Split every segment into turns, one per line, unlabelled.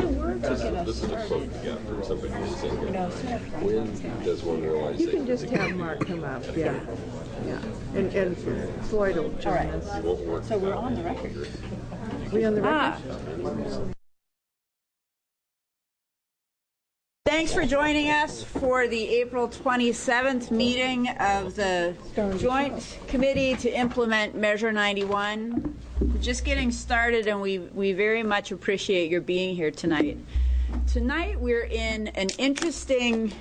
word to get us started.
When does one realize
you can just have Mark come up, yeah. And Floyd will join us.
So we're on the record.
We on the record?
Thanks for joining us for the April 27th meeting of the Joint Committee to Implement Measure 91. We're just getting started, and we very much appreciate your being here tonight. Tonight we're at an interesting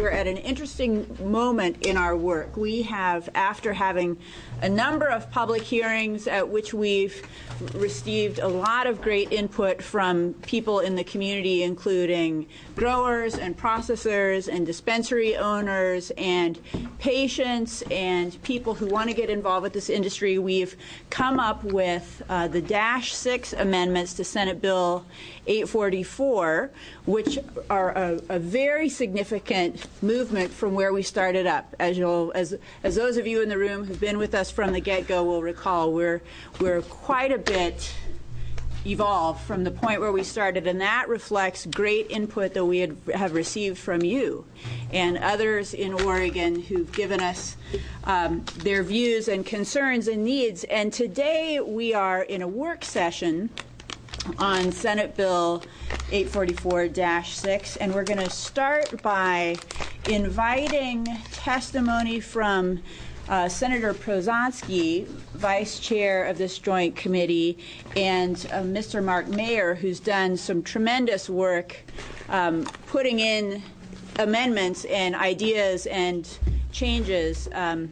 moment in our work. We have, after having a number of public hearings at which we've received a lot of great input from people in the community, including growers and processors and dispensary owners and patients and people who want to get involved with this industry, we've come up with the Dash 6 amendments to Senate Bill 844, which are a very significant movement from where we started up. As those of you in the room who've been with us from the get-go will recall, we're quite a bit evolved from the point where we started, and that reflects great input that we have received from you and others in Oregon who've given us their views and concerns and needs. And today we are in a work session on Senate Bill 844-6, and we're going to start by inviting testimony from Senator Prozanski, Vice Chair of this Joint Committee, and Mr. Mark Mayer, who's done some tremendous work putting in amendments and ideas and changes.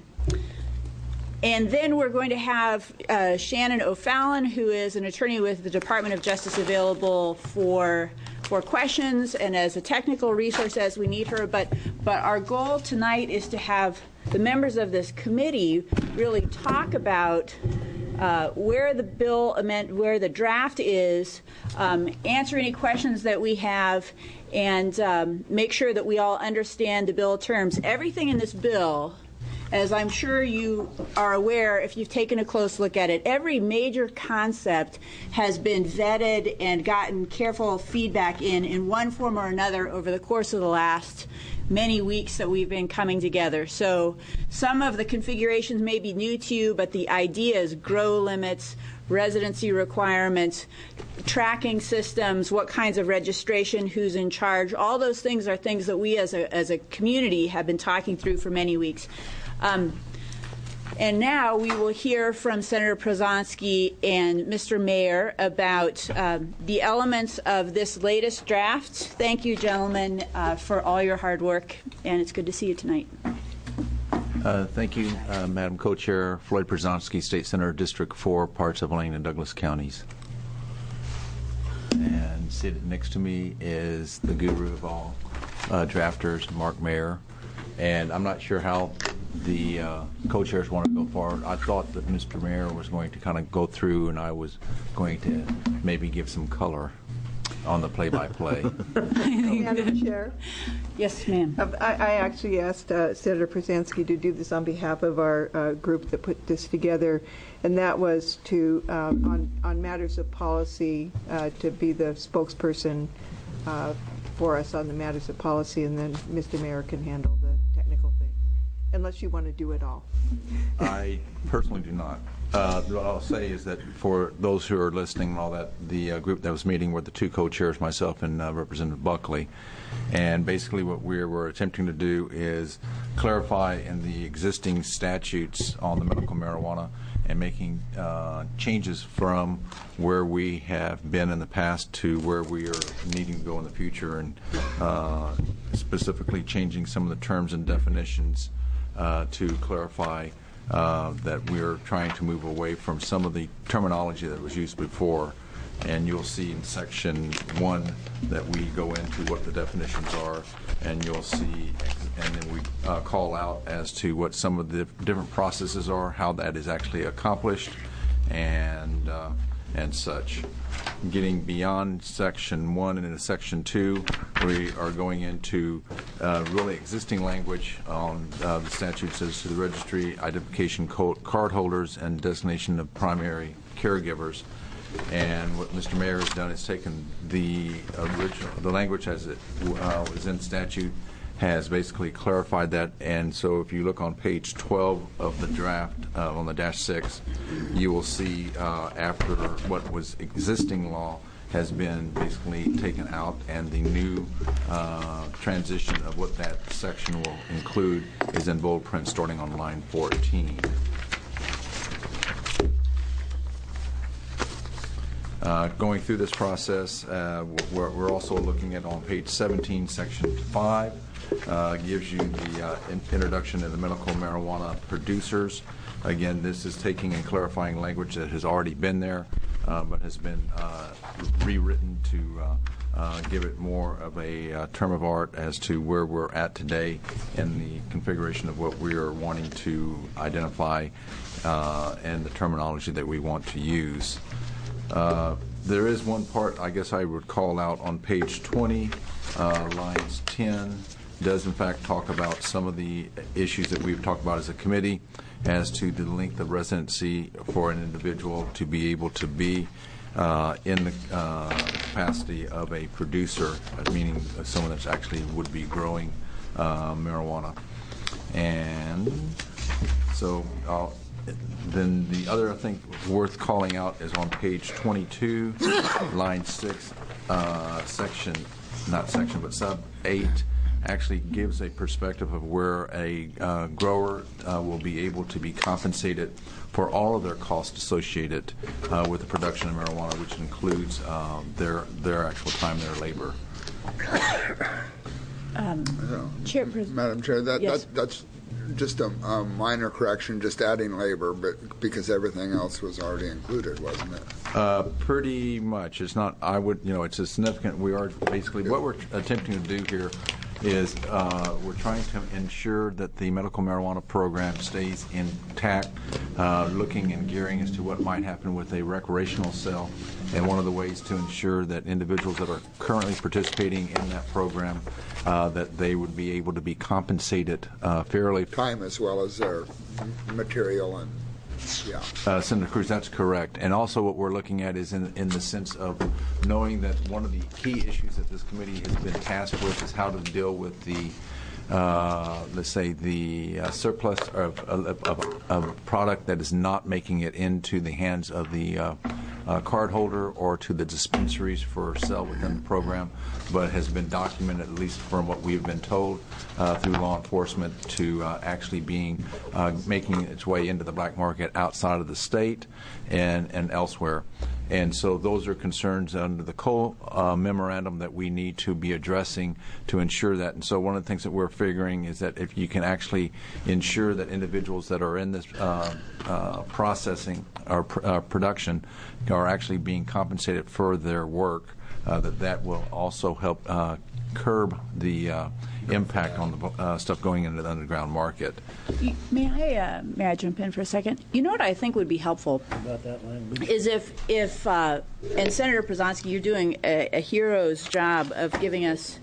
And then we're going to have Shannon O'Fallon, who is an attorney with the Department of Justice, available for questions and as a technical resource as we need her. But our goal tonight is to have the members of this committee really talk about where the draft is, answer any questions that we have, and make sure that we all understand the bill terms. Everything in this bill, as I'm sure you are aware if you've taken a close look at it, every major concept has been vetted and gotten careful feedback in one form or another over the course of the last many weeks that we've been coming together. So some of the configurations may be new to you, but the ideas, grow limits, residency requirements, tracking systems, what kinds of registration, who's in charge, all those things are things that we as a community have been talking through for many weeks. And now we will hear from Senator Prozanski and Mr. Mayer about the elements of this latest draft. Thank you, gentlemen, for all your hard work, and it's good to see you tonight.
Thank you, Madam Co-Chair. Floyd Prozanski, State Senator, District 4, parts of Lane and Douglas counties. And sitting next to me is the guru of all drafters, Mark Mayer. And I'm not sure how the co-chairs want to go forward. I thought that Mr. Mayer was going to kind of go through, and I was going to maybe give some color on the play-by-play.
Madam Chair?
Yes, ma'am.
I actually asked Senator Prozanski to do this on behalf of our group that put this together, and that was to, on matters of policy, to be the spokesperson for us on the matters of policy, and then Mr. Mayer can handle the technical things, unless you want to do it all.
I personally do not. What I'll say is that for those who are listening and all that, the group that was meeting were the two co-chairs, myself and Representative Buckley. And basically what we were attempting to do is clarify in the existing statutes on the medical marijuana and making changes from where we have been in the past to where we are needing to go in the future, and specifically changing some of the terms and definitions to clarify that we are trying to move away from some of the terminology that was used before. And you'll see in section 1 that we go into what the definitions are, and you'll see, and then we call out as to what some of the different processes are, how that is actually accomplished, and such. Getting beyond section 1 and into section 2, we are going into really existing language on the statutes as to the registry, identification card holders, and designation of primary caregivers. And what Mr. Mayor has done is taken the language as it was in statute, has basically clarified that. And so if you look on page 12 of the draft on the -6, you will see after what was existing law has been basically taken out, and the new transition of what that section will include is in bold print starting on line 14. Going through this process, we're also looking at on page 17, section 5, gives you the introduction of the medical marijuana producers. Again, this is taking and clarifying language that has already been there, but has been rewritten to give it more of a term of art as to where we're at today in the configuration of what we are wanting to identify and the terminology that we want to use. There is one part I guess I would call out on page 20, lines 10, does in fact talk about some of the issues that we've talked about as a committee as to the length of residency for an individual to be able to be in the capacity of a producer, meaning someone that's actually would be growing marijuana. And so then the other, I think, worth calling out is on page 22, line 6, sub 8, actually gives a perspective of where a grower will be able to be compensated for all of their costs associated with the production of marijuana, which includes their actual time, their labor.
Madam Chair,
Yes.
that's just a minor correction, just adding labor, but because everything else was already included, wasn't it?
Pretty much. It's not. It's a significant. We are basically what we're attempting to do here is we're trying to ensure that the medical marijuana program stays intact, looking and gearing as to what might happen with a recreational sale. And one of the ways to ensure that individuals that are currently participating in that program, that they would be able to be compensated fairly.
Time as well as their material and, yeah.
Senator Cruz, that's correct. And also what we're looking at is in the sense of knowing that one of the key issues that this committee has been tasked with is how to deal with the, let's say, the surplus of product that is not making it into the hands of the cardholder or to the dispensaries for sale within the program, but has been documented, at least from what we've been told through law enforcement, to actually making its way into the black market outside of the state and elsewhere. And so those are concerns under the Cole memorandum that we need to be addressing to ensure that. And so one of the things that we're figuring is that if you can actually ensure that individuals that are in this processing or production are actually being compensated for their work, that will also help curb the impact on the stuff going into the underground market.
May I jump in for a second? You know what I think would be helpful is if and Senator Przanski, you're doing a hero's job of giving us,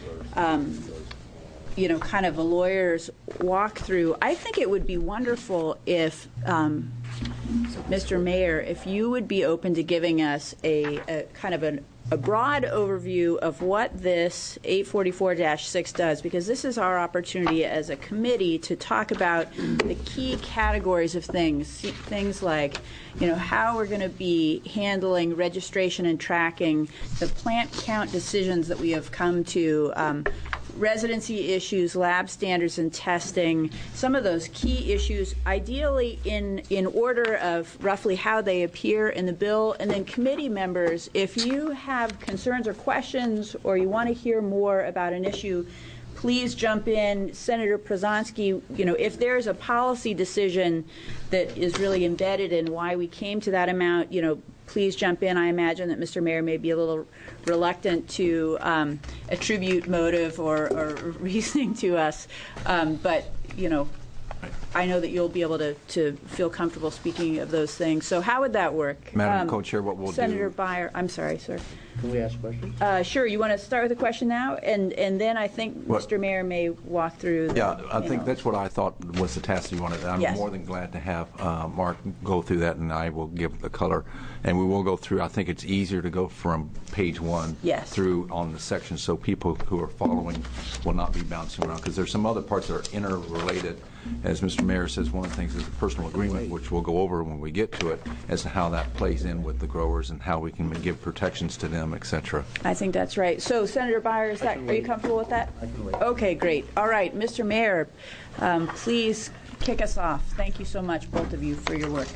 kind of a lawyer's walkthrough. I think it would be wonderful if, Mr. Mayor, if you would be open to giving us a kind of a broad overview of what this 844-6 does, because this is our opportunity as a committee to talk about the key categories of things like, how we're going to be handling registration and tracking, the plant count decisions that we have come to, residency issues, lab standards and testing, some of those key issues, ideally in order of roughly how they appear in the bill. And then committee members, if you have concerns or questions or you want to hear more about an issue, please jump in. Senator Przanski, if there's a policy decision that is really embedded in why we came to that amount, please jump in. I imagine that Mr. Mayor may be a little reluctant to attribute motive or reasoning to us, but I know that you'll be able to feel comfortable speaking of those things. So how would that work?
Madam Co-Chair, what we'll
Senator
do...
Beyer, I'm sorry, sir.
Can we ask questions?
Sure. You want to start with a question now, and then I think
What?
Mr. Mayor may walk through.
Yeah, I think that's what I thought was the task you wanted. I'm
Yes.
more than glad to have Mark go through that, and I will give the color. And we will go through. I think it's easier to go from page 1
Yes.
through on the section, so people who are following will not be bouncing around, because there's some other parts that are interrelated. As Mr. Mayor says, one of the things is a personal agreement, which we'll go over when we get to it, as to how that plays in with the growers and how we can give protections to them, et cetera.
I think that's right. So, Senator Byers, are you comfortable with that?
I can wait.
Okay, great. All right, Mr. Mayor, please kick us off. Thank you so much, both of you, for your work.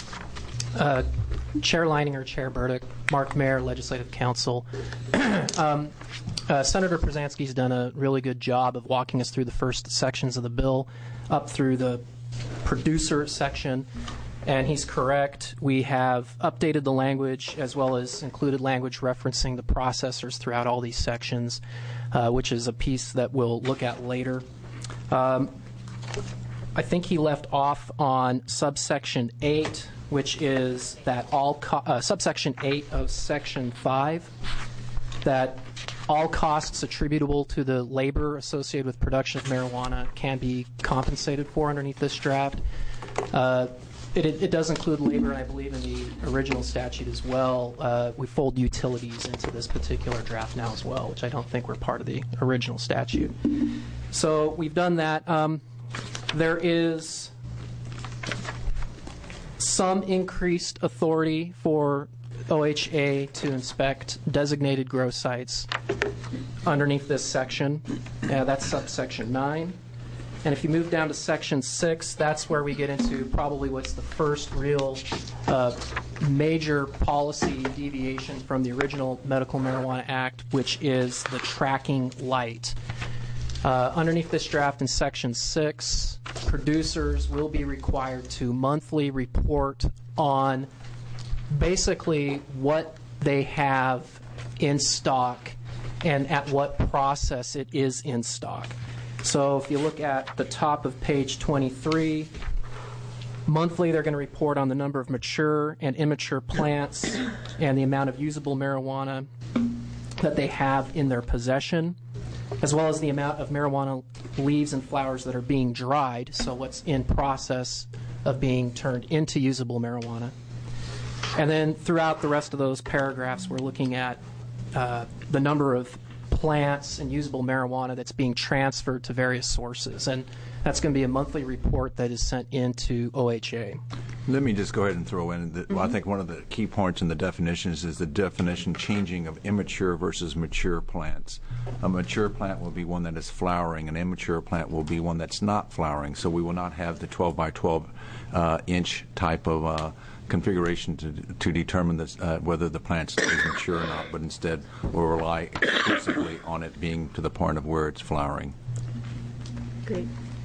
Chair Leininger, Chair Burdick, Mark Mayer, Legislative Council. Senator Przanski's done a really good job of walking us through the first sections of the bill up through the producer section, and he's correct. We have updated the language as well as included language referencing the processors throughout all these sections, which is a piece that we'll look at later. I think he left off on subsection 8, which is that subsection 8 of section 5, that all costs attributable to the labor associated with production of marijuana can be compensated for underneath this draft. It does include labor, and I believe in the original statute as well. We fold utilities into this particular draft now as well, which I don't think were part of the original statute. So we've done that. There is some increased authority for OHA to inspect designated grow sites underneath this section. That's subsection 9. And if you move down to section 6, that's where we get into probably what's the first real major policy deviation from the original Medical Marijuana Act, which is the tracking light. Underneath this draft in section 6, producers will be required to monthly report on basically what they have in stock and at what process it is in stock. So if you look at the top of page 23, monthly they're going to report on the number of mature and immature plants and the amount of usable marijuana that they have in their possession, as well as the amount of marijuana leaves and flowers that are being dried, so what's in process of being turned into usable marijuana. And then throughout the rest of those paragraphs, we're looking at the number of plants and usable marijuana that's being transferred to various sources. And that's going to be a monthly report that is sent into OHA.
Let me just go ahead and throw in that I think one of the key points in the definitions is the definition changing of immature versus mature plants. A mature plant will be one that is flowering. An immature plant will be one that's not flowering. So we will not have the 12 by 12 inch type of configuration to determine this, whether the plant is mature or not, but instead we'll rely exclusively on it being to the point of where it's flowering.
Great.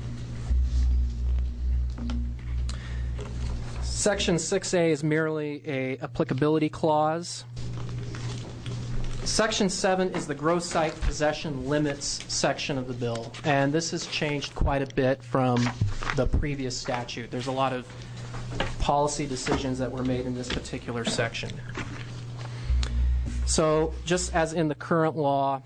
Section 6A is merely a applicability clause. Section 7 is the grow site possession limits section of the bill, and this has changed quite a bit from the previous statute. There's a lot of policy decisions that were made in this particular section. So just as in the current law,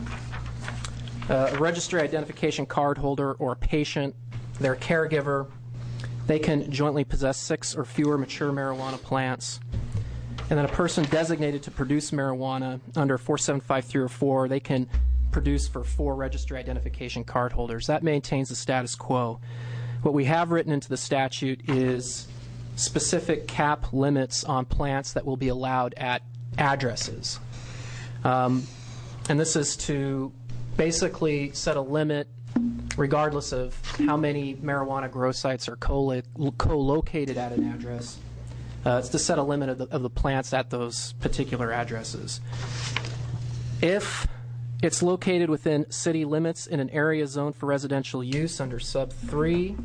a registry identification card holder or a patient, their caregiver, they can jointly possess 6 or fewer mature marijuana plants. And then a person designated to produce marijuana under 475-304, they can produce for 4 registry identification card holders. That maintains the status quo. What we have written into the statute is specific cap limits on plants that will be allowed at addresses. And this is to basically set a limit regardless of how many marijuana grow sites are co-located at an address. It's to set a limit of the plants at those particular addresses. If it's located within city limits in an area zoned for residential use under sub 3,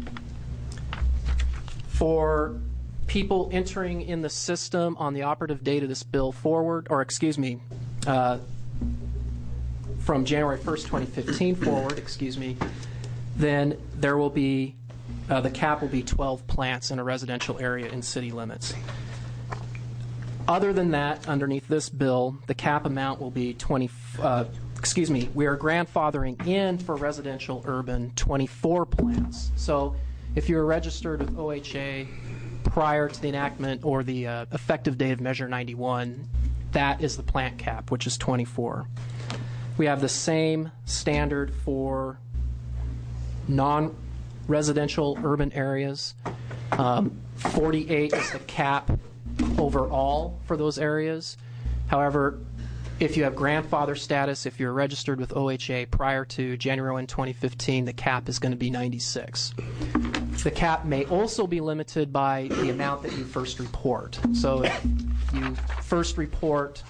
for people entering in the system on the operative date of this bill forward, or excuse me, from January 1st, 2015 forward, then there will be, the cap will be 12 plants in a residential area in city limits. Other than that, underneath this bill, the cap amount will be we are grandfathering in for residential urban 24 plants. So if you're registered with OHA prior to the enactment or the effective date of Measure 91, that is the plant cap, which is 24. We have the same standard for non-residential urban areas. 48 is the cap overall for those areas. However, if you have grandfather status, if you're registered with OHA prior to January 1, 2015, the cap is going to be 96. The cap may also be limited by the amount that you first report. So if you first report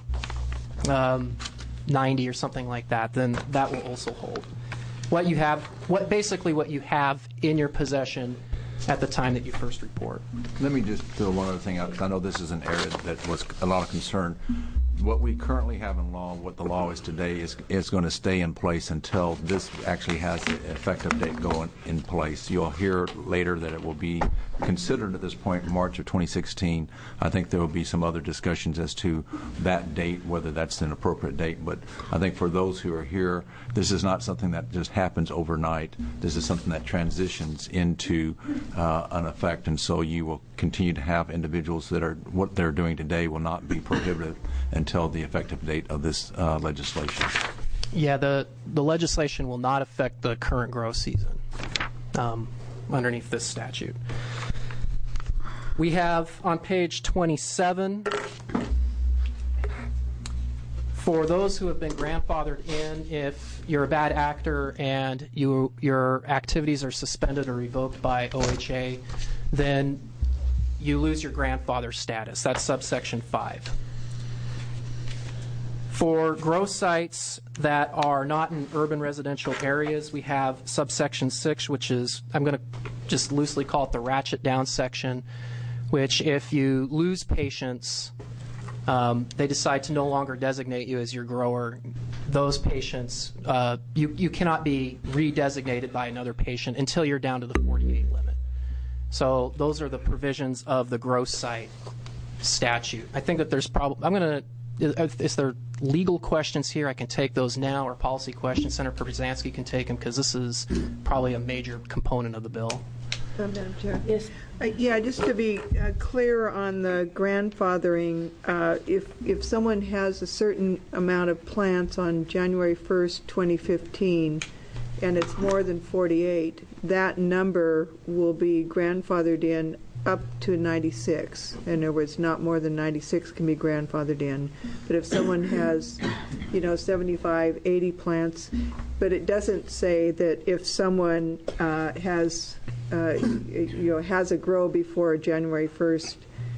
90 or something like that, then that will also hold. What you have in your possession at the time that you first report.
Let me just throw one other thing out, because I know this is an area that was a lot of concern. What we currently have in law, what the law is today, is going to stay in place until this actually has the effective date going in place. You'll hear later that it will be considered at this point in March of 2016. I think there will be some other discussions as to that date, whether that's an appropriate date. But I think for those who are here, this is not something that just happens overnight. This is something that transitions into an effect, and so you will continue to have individuals that are what they're doing today will not be prohibited until the effective date of this legislation.
Yeah, the legislation will not affect the current grow season underneath this statute. We have on page 27, for those who have been grandfathered in, if you're a bad actor and your activities are suspended or revoked by OHA, then you lose your grandfather status. That's subsection 5. For grow sites that are not in urban residential areas, we have subsection 6, which is, I'm going to just loosely call it the ratchet down section, which if you lose patients, they decide to no longer designate you as your grower, those patients, you cannot be redesignated by another patient until you're down to the 48 limit. So those are the provisions of the grow site statute. I think that there's probably, is there legal questions here? I can take those now, or policy questions. Senator Brzezinski can take them, because this is probably a major component of the bill.
Madam Chair.
Yes.
Yeah, just to be clear on the grandfathering, if someone has a certain amount of plants on January 1st, 2015, and it's more than 48, that number will be grandfathered in up to 96. In other words, not more than 96 can be grandfathered in. But if someone has, 75, 80 plants, but it doesn't say that if someone has a grow before January 1st,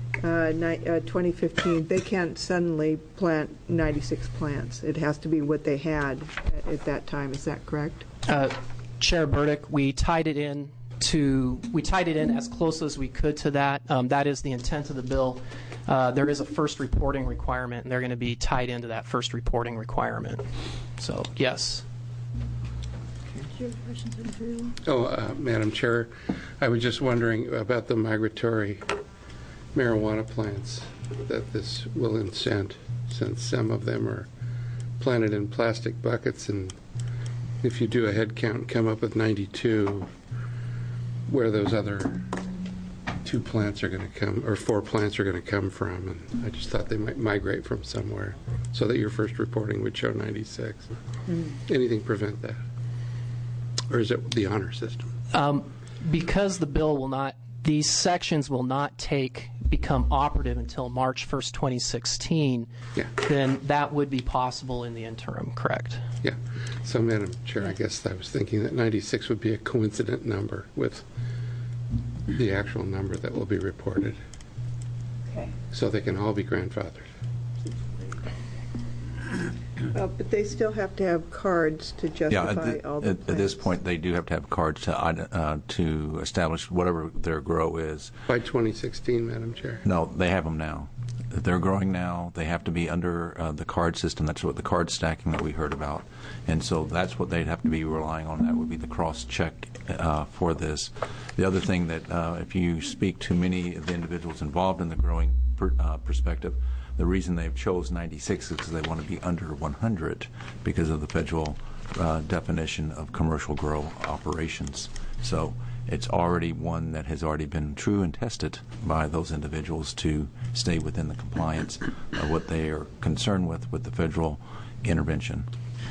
2015, they can't suddenly plant 96 plants. It has to be what they had at that time. Is that correct?
Chair Burdick, we tied it in as close as we could to that. That is the intent of the bill. There is a first reporting requirement, and they're going to be tied into that first reporting requirement. So, yes.
Madam Chair, I was just wondering about the migratory marijuana plants that this will incent, since some of them are planted in plastic buckets, and if you do a head count and come up with 92, where those other 2 plants are going to come, or 4 plants are going to come from, and I just thought they might migrate from somewhere, so that your first reporting would show 96. Anything prevent that? Or is it the honor system?
Because the bill will not, these sections will not become operative until March 1st, 2016, then that would be possible in the interim, correct?
Yeah. So, Madam Chair, I guess I was thinking that 96 would be a coincident number with the actual number that will be reported.
Okay.
So they can all be grandfathered.
But they still have to have cards to justify all the plants.
At this point, they do have to have cards to establish whatever their grow is.
By 2016, Madam Chair?
No, they have them now. They're growing now. They have to be under the card system. That's what the card stacking that we heard about. And so that's what they'd have to be relying on. That would be the cross-check for this. The other thing that if you speak to many of the individuals involved in the growing perspective, The reason they've chose 96 is because they want to be under 100 because of the federal definition of commercial grow operations. So it's already one that has already been true and tested by those individuals to stay within the compliance of what they are concerned with the federal intervention.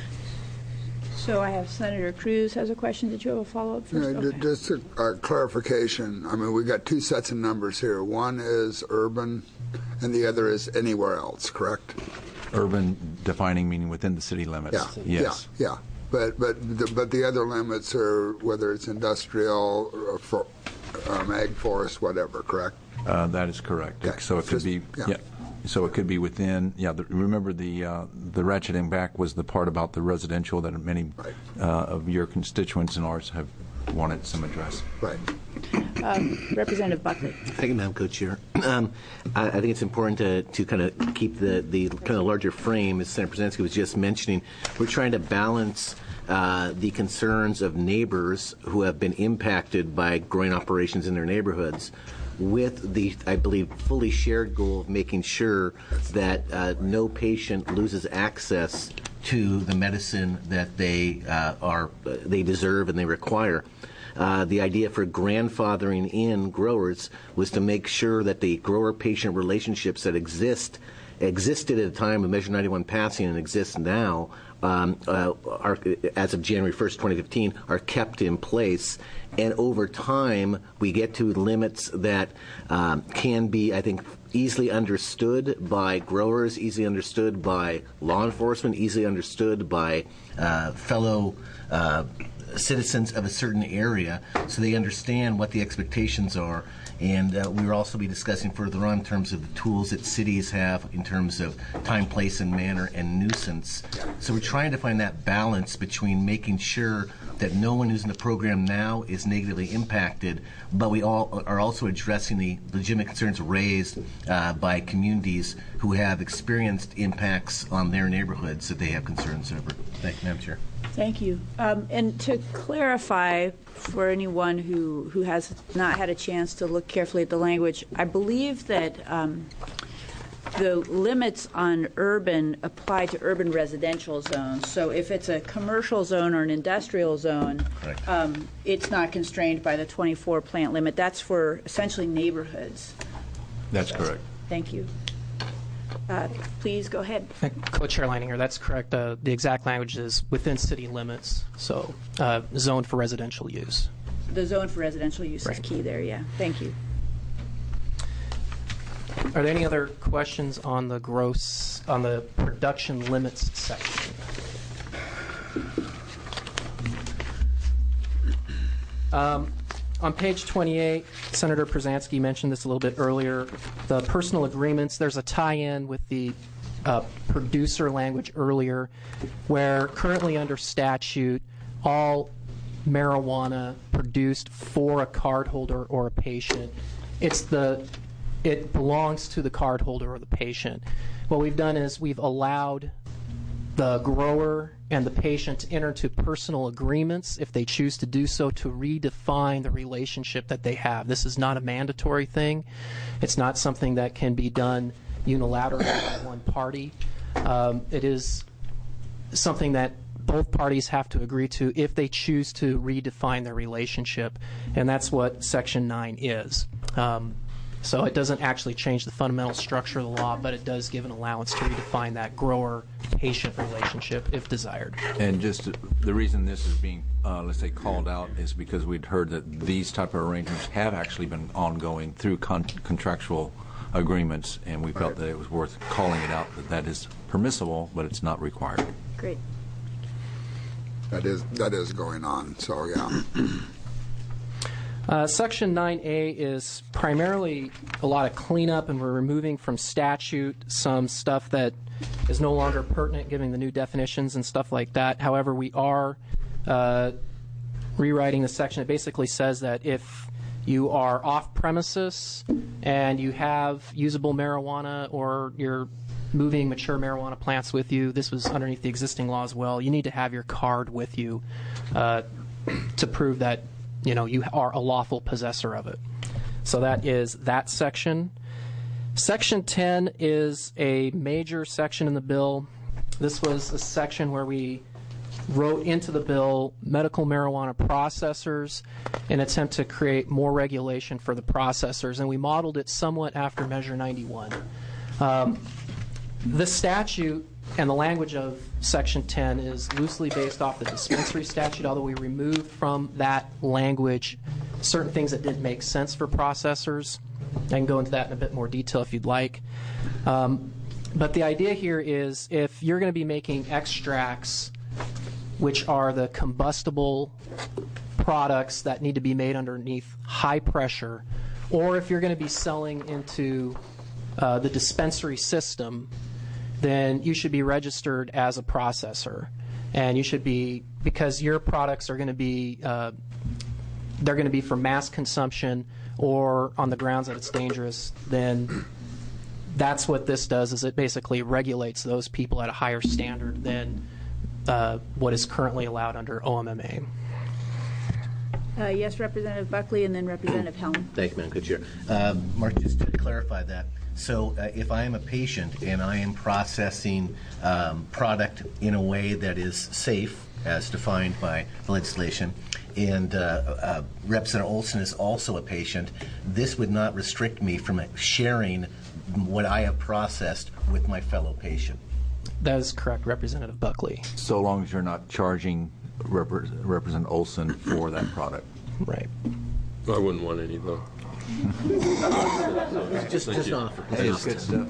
So I have Senator Cruz has a question. Did you have a follow-up first? Okay.
Just a clarification. I mean, we got two sets of numbers here. One is urban, and the other is anywhere else. Correct?
Urban defining meaning within the city limits.
Yeah.
Yes.
Yeah. But the other limits are whether it's industrial, or ag, forest, whatever. Correct?
That is correct.
Okay.
So it could be. Yeah. So it could be within, remember the ratcheting back was the part about the residential that many of your constituents and ours have wanted some address.
Right.
Representative Buckley.
Thank you, Madam Co-Chair. I think it's important to kind of keep the kind of larger frame, as Senator Brzezinski was just mentioning. We're trying to balance the concerns of neighbors who have been impacted by growing operations in their neighborhoods with the, I believe, fully shared goal of making sure that no patient loses access to the medicine that they deserve and they require. The idea for grandfathering in growers was to make sure that the grower-patient relationships that existed at the time of Measure 91 passing and exist now, are, as of January 1st, 2015, are kept in place. And over time, we get to limits that can be, I think, easily understood by growers, easily understood by law enforcement, easily understood by fellow citizens of a certain area, so they understand what the expectations are. And we will also be discussing further on in terms of the tools that cities have in terms of time, place, and manner, and nuisance. So we're trying to find that balance between making sure that no one who's in the program now is negatively impacted, but we all are also addressing the legitimate concerns raised by communities who have experienced impacts on their neighborhoods that they have concerns over. Thank you, Madam Chair.
Thank you. And to clarify for anyone who has not had a chance to look carefully at the language, I believe that the limits on urban apply to urban residential zones. So if it's a commercial zone or an industrial zone, it's not constrained by the 24 plant limit. That's for essentially neighborhoods.
That's correct.
Thank you. Please go ahead.
Co-Chair Leininger, that's correct. The exact language is within city limits, so zoned for residential use.
The zone for residential use is key there, yeah. Thank you.
Are there any other questions on the production limits section? On page 28, Senator Brzezinski mentioned this a little bit earlier. The personal agreements, there's a tie-in with the producer language earlier, where currently under statute, all marijuana produced for a cardholder or a patient, it belongs to the cardholder or the patient. What we've done is we've allowed the grower and the patient to enter into personal agreements, if they choose to do so, to redefine the relationship that they have. This is not a mandatory thing. It's not something that can be done unilaterally by one party. It is something that both parties have to agree to if they choose to redefine their relationship, and that's what Section 9 is. So it doesn't actually change the fundamental structure of the law, but it does give an allowance to redefine that grower-patient relationship if desired.
And just the reason this is being, let's say, called out is because we'd heard that these type of arrangements have actually been ongoing through contractual agreements, and we felt that it was worth calling it out, that is permissible, but it's not required.
Great.
That is going on, so yeah.
Section 9A is primarily a lot of cleanup, and we're removing from statute some stuff that is no longer pertinent, giving the new definitions and stuff like that. However, we are rewriting the section. It basically says that if you are off premises and you have usable marijuana or you're moving mature marijuana plants with you, this was underneath the existing law as well, you need to have your card with you to prove that you are a lawful possessor of it. So that is that section. Section 10 is a major section in the bill. This was a section where we wrote into the bill medical marijuana processors in an attempt to create more regulation for the processors, and we modeled it somewhat after Measure 91. The statute and the language of Section 10 is loosely based off the dispensary statute, although we removed from that language certain things that didn't make sense for processors. I can go into that in a bit more detail if you'd like. But the idea here is if you're going to be making extracts, which are the combustible products that need to be made underneath high pressure, or if you're going to be selling into the dispensary system, then you should be registered as a processor. And you should be, because your products are going to be, they're going to be for mass consumption or on the grounds that it's dangerous, then that's what this does, is it basically regulates those people at a higher standard than what is currently allowed under OMMA.
Yes, Representative Buckley, and then Representative Helm.
Thank you, Madam Co-Chair. Mark, just to clarify that, so if I am a patient and I am processing product in a way that is safe, as defined by the legislation, and Representative Olson is also a patient, this would not restrict me from sharing what I have processed with my fellow patient.
That is correct, Representative Buckley.
So long as you're not charging Representative Olson for that product.
Right.
I wouldn't want any, though.
Just offer.
Hey, it's good stuff.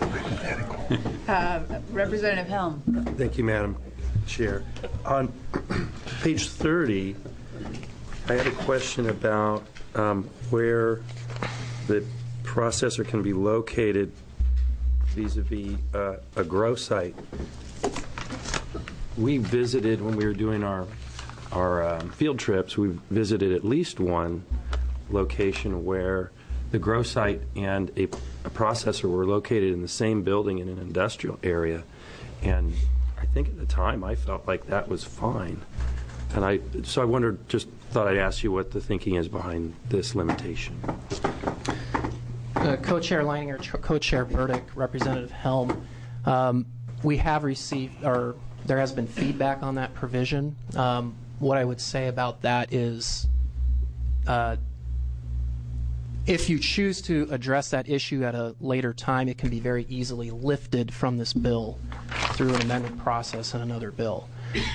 Representative Helm.
Thank you, Madam Chair. On page 30, I had a question about where the processor can be located vis-a-vis a grow site. We visited, when we were doing our field trips, we visited at least one location where the grow site and a processor were located in the same building in an industrial area. And I think at the time I felt like that was fine. And so I wondered, just thought I'd ask you what the thinking is behind this limitation.
Co-Chair Leininger, Co-Chair Burdick, Representative Helm, we have received, or there has been feedback on that provision. What I would say about that is if you choose to address that issue at a later time, it can be very easily lifted from this bill through an amendment process in another bill.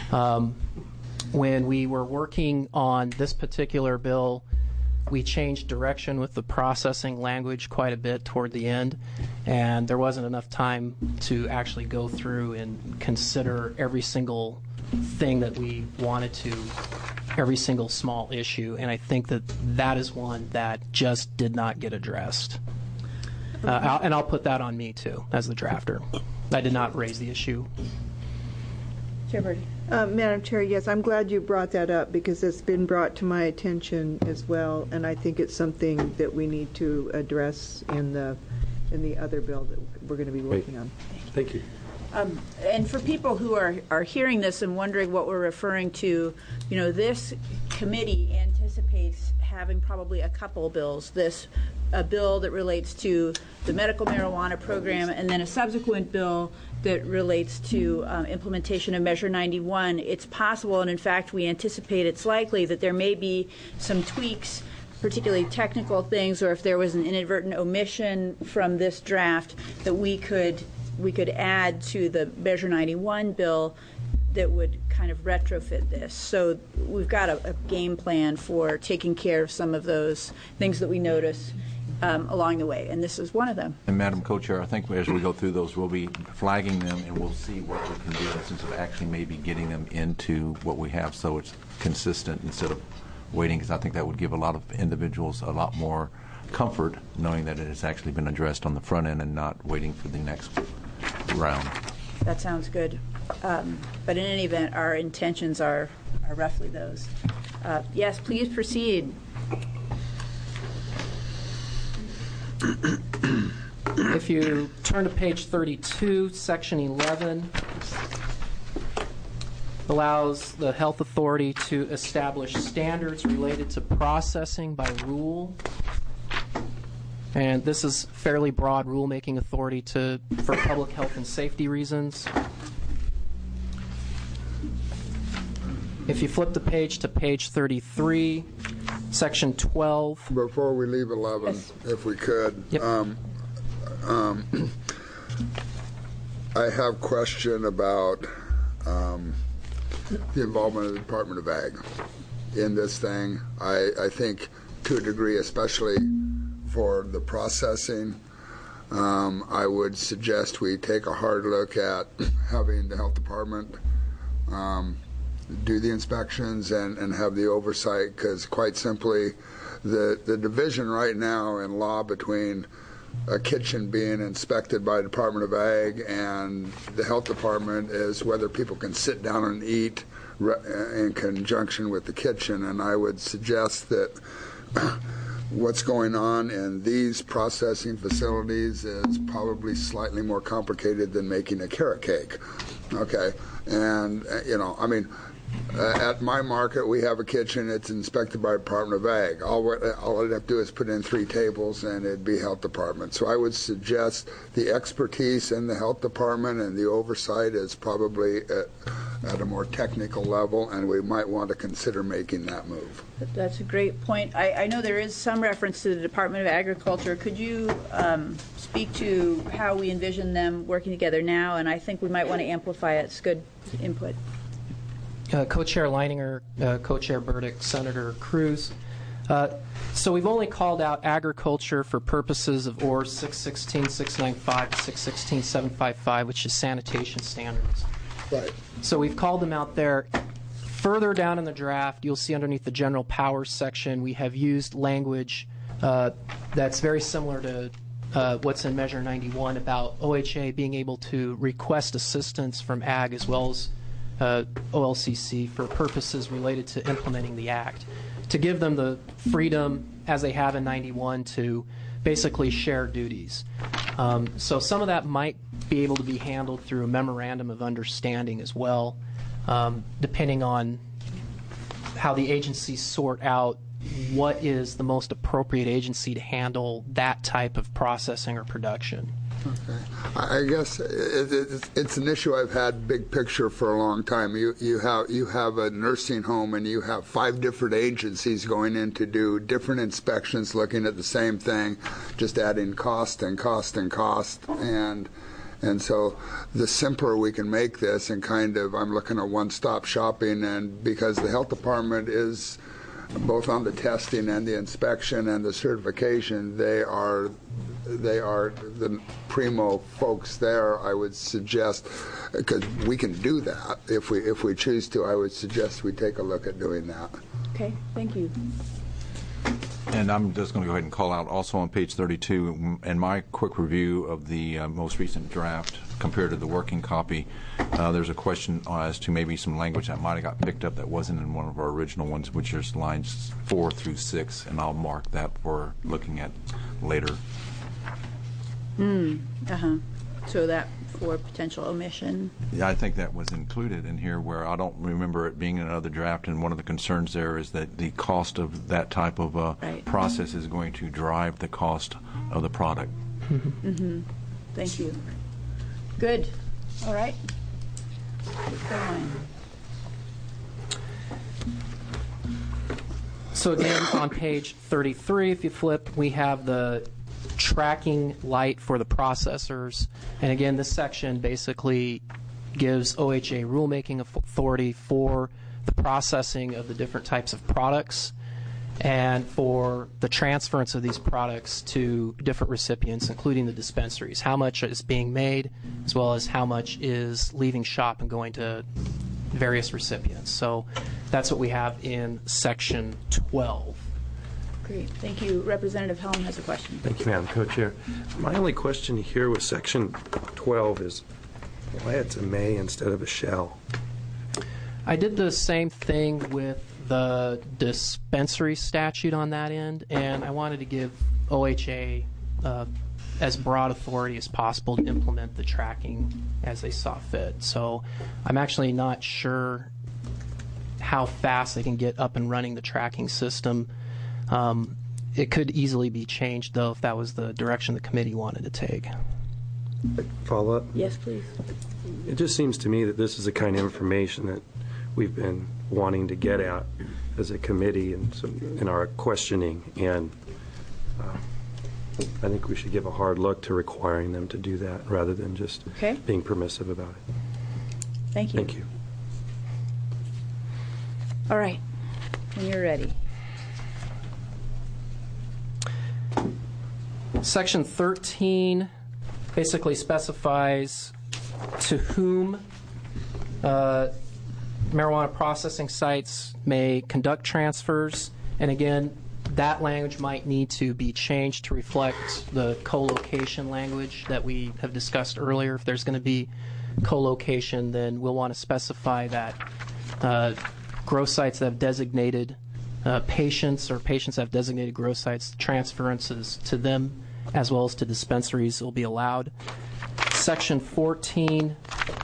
When we were working on this particular bill, we changed direction with the processing language quite a bit toward the end, and there wasn't enough time to actually go through and consider every single thing that we wanted to, every single small issue, and I think that that is one that just did not get addressed. And I'll put that on me, too, as the drafter. I did not raise the issue.
Chair Burdick.
Madam Chair, yes, I'm glad you brought that up because it's been brought to my attention as well, and I think it's something that we need to address in the other bill that we're going to be working on.
Thank you.
And for people who are hearing this and wondering what we're referring to, you know, this committee anticipates having probably a couple bills. A bill that relates to the medical marijuana program, and then a subsequent bill that relates to implementation of Measure 91. It's possible, and in fact we anticipate it's likely, that there may be some tweaks, particularly technical things, or if there was an inadvertent omission from this draft that we could add to the Measure 91 bill that would kind of retrofit this. So we've got a game plan for taking care of some of those things that we notice along the way, and this is one of them.
And Madam Co-Chair, I think as we go through those, we'll be flagging them, and we'll see what we can do in the sense of actually maybe getting them into what we have so it's consistent instead of waiting, because I think that would give a lot of individuals a lot more comfort knowing that it has actually been addressed on the front end and not waiting for the next round.
That sounds good. But in any event, our intentions are roughly those. Yes, please proceed.
If you turn to page 32, section 11 allows the health authority to establish standards related to processing by rule. And this is fairly broad rulemaking authority for public health and safety reasons. If you flip the page to page 33, section 12.
Before we leave 11,
Yes.
if we could,
Yep.
I have question about the involvement of the Department of Ag in this thing. I think to a degree, especially for the processing, I would suggest we take a hard look at having the health department do the inspections and have the oversight, because quite simply, the division right now in law between a kitchen being inspected by the Department of Ag and the health department is whether people can sit down and eat in conjunction with the kitchen. And I would suggest that what's going on in these processing facilities is probably slightly more complicated than making a carrot cake. Okay, and at my market, we have a kitchen. It's inspected by Department of Ag. All I'd have to do is put in 3 tables, and it'd be health department. So I would suggest the expertise in the health department and the oversight is probably at a more technical level, and we might want to consider making that move.
That's a great point. I know there is some reference to the Department of Agriculture. Could you speak to how we envision them working together now? And I think we might want to amplify it. It's good input.
Co-Chair Leininger, Co-Chair Burdick, Senator Cruz. So we've only called out agriculture for purposes of OR 616.695 to 616.755, which is sanitation standards.
Right.
So we've called them out there. Further down in the draft, you'll see underneath the general powers section, we have used language that's very similar to what's in Measure 91 about OHA being able to request assistance from Ag as well as OLCC for purposes related to implementing the Act, to give them the freedom, as they have in 91, to basically share duties. So some of that might be able to be handled through a memorandum of understanding as well, depending on how the agencies sort out what is the most appropriate agency to handle that type of processing or production.
Okay. I guess it's an issue I've had big picture for a long time. You have a nursing home and you have 5 different agencies going in to do different inspections, looking at the same thing, just adding cost and cost and cost. And so the simpler we can make this, and kind of, I'm looking at one-stop shopping, and because the health department is both on the testing and the inspection and the certification, they are the primo folks there. I would suggest, because we can do that if we choose to, I would suggest we take a look at doing that.
Okay, thank you.
And I'm just going to go ahead and call out also on page 32, in my quick review of the most recent draft compared to the working copy, there's a question as to maybe some language that might have got picked up that wasn't in one of our original ones, which is lines 4 through 6, and I'll mark that for looking at later.
So that for potential omission.
Yeah, I think that was included in here, where I don't remember it being in another draft, and one of the concerns there is that the cost of that type of
Right.
process is going to drive the cost of the product.
Thank you. Good. All right. Keep going.
So again, on page 33, if you flip, we have the tracking light for the processors. And again, this section basically gives OHA rulemaking authority for the processing of the different types of products and for the transference of these products to different recipients, including the dispensaries. How much is being made, as well as how much is leaving shop and going to various recipients. So that's what we have in section 12.
Great. Thank you. Representative Helm has a question.
Thank you, Madam Co-Chair. My only question here with Section 12 is why it's a may instead of a shall.
I did the same thing with the dispensary statute on that end, and I wanted to give OHA as broad authority as possible to implement the tracking as they saw fit. So I'm actually not sure how fast they can get up and running the tracking system. it could easily be changed, though, if that was the direction the committee wanted to take.
Follow up?
Yes, please.
It just seems to me that this is the kind of information that we've been wanting to get at as a committee and in our questioning, and I think we should give a hard look to requiring them to do that rather than just being permissive about it.
Thank you.
Thank you.
All right, when you're ready.
Section 13 basically specifies to whom marijuana processing sites may conduct transfers. And again, that language might need to be changed to reflect the co-location language that we have discussed earlier. If there's going to be co-location, then we'll want to specify that grow sites that have designated patients or patients that have designated grow sites, transferences to them as well as to dispensaries will be allowed. Section 14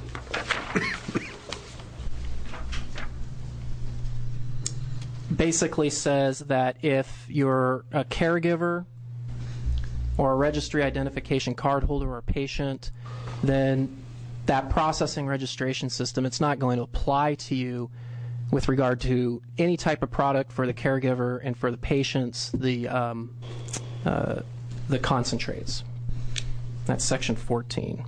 basically says that if you're a caregiver or a registry identification card holder or a patient, then that processing registration system, it's not going to apply to you with regard to any type of product for the caregiver and for the patients, the concentrates. That's Section 14.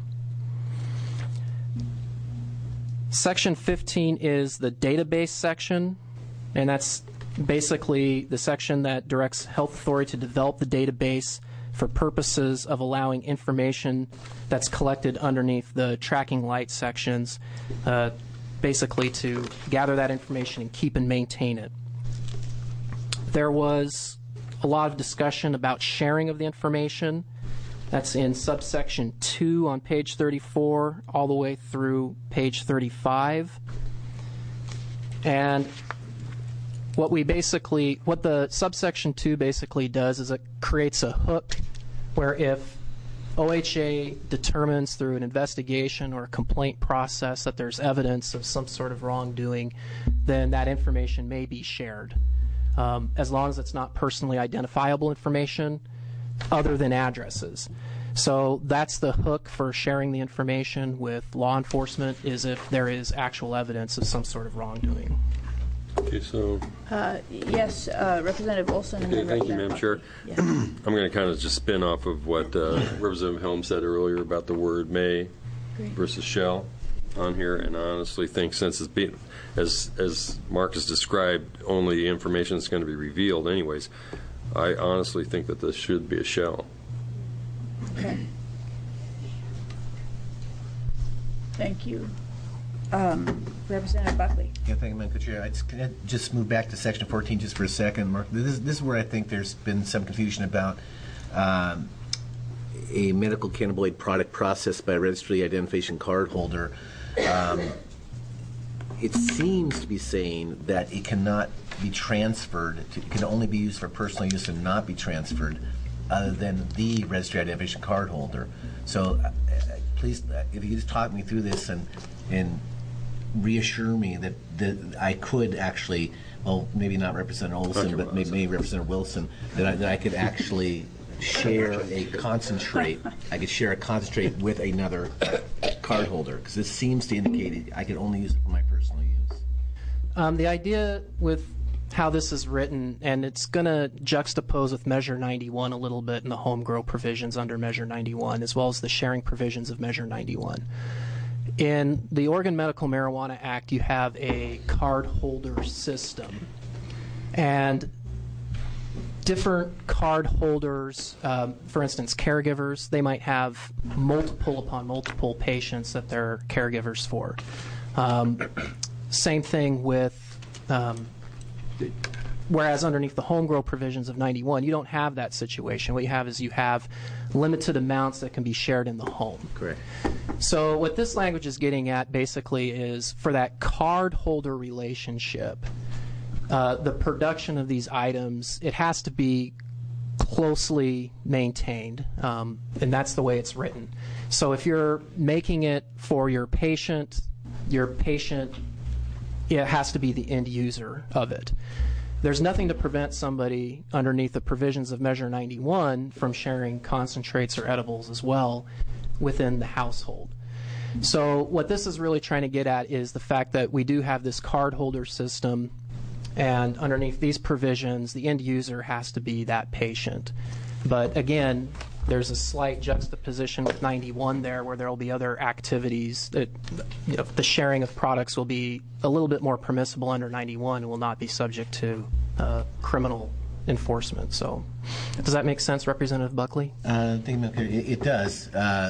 Section 15 is the database section, and that's basically the section that directs Health Authority to develop the database for purposes of allowing information that's collected underneath the tracking light sections, basically to gather that information and keep and maintain it. There was a lot of discussion about sharing of the information. That's in subsection 2 on page 34 all the way through page 35. And what the subsection 2 basically does is it creates a hook where if OHA determines through an investigation or a complaint process that there's evidence of some sort of wrongdoing, then that information may be shared, as long as it's not personally identifiable information other than addresses. So that's the hook for sharing the information with law enforcement, is if there is actual evidence of some sort of wrongdoing.
Okay, so.
Yes, Representative Olson. And
Thank you, Madam Chair.
Yes.
I'm going to kind of just spin off of what Representative Helms said earlier about the word may versus shall on here, and I honestly think since it's being, as Mark has described, only information is going to be revealed anyways, I honestly think that this should be a shall.
Okay. Thank you. Representative Buckley.
Yeah, thank you, Madam Chair. Can I just move back to Section 14 just for a second, Mark? This is where I think there's been some confusion about a medical cannabinoid product processed by a registry identification card holder. It seems to be saying that it cannot be transferred. It can only be used for personal use and not be transferred other than the registry identification card holder. So please, if you just talk me through this and reassure me that I could actually, well, maybe not Representative Olson, but maybe Representative Wilson, that I could actually share a concentrate. I could share a concentrate with another card holder, because this seems to indicate I could only use it for my personal use.
The idea with how this is written, and it's going to juxtapose with Measure 91 a little bit in the home grow provisions under Measure 91, as well as the sharing provisions of Measure 91. In the Oregon Medical Marijuana Act, you have a card holder system, and different card holders, for instance, caregivers, they might have multiple upon multiple patients that they're caregivers for. Same thing with, whereas underneath the home grow provisions of 91, you don't have that situation. What you have is you have limited amounts that can be shared in the home.
Correct.
So what this language is getting at basically is for that card holder relationship, the production of these items, it has to be closely maintained, and that's the way it's written. So if you're making it for your patient, it has to be the end user of it. there's nothing to prevent somebody underneath the provisions of Measure 91 from sharing concentrates or edibles as well within the household. So what this is really trying to get at is the fact that we do have this card holder system, and underneath these provisions, the end user has to be that patient. But again, there's a slight juxtaposition with 91 there, where there will be other activities that the sharing of products will be a little bit more permissible under 91 and will not be subject to criminal enforcement. So does that make sense, Representative Buckley?
It does.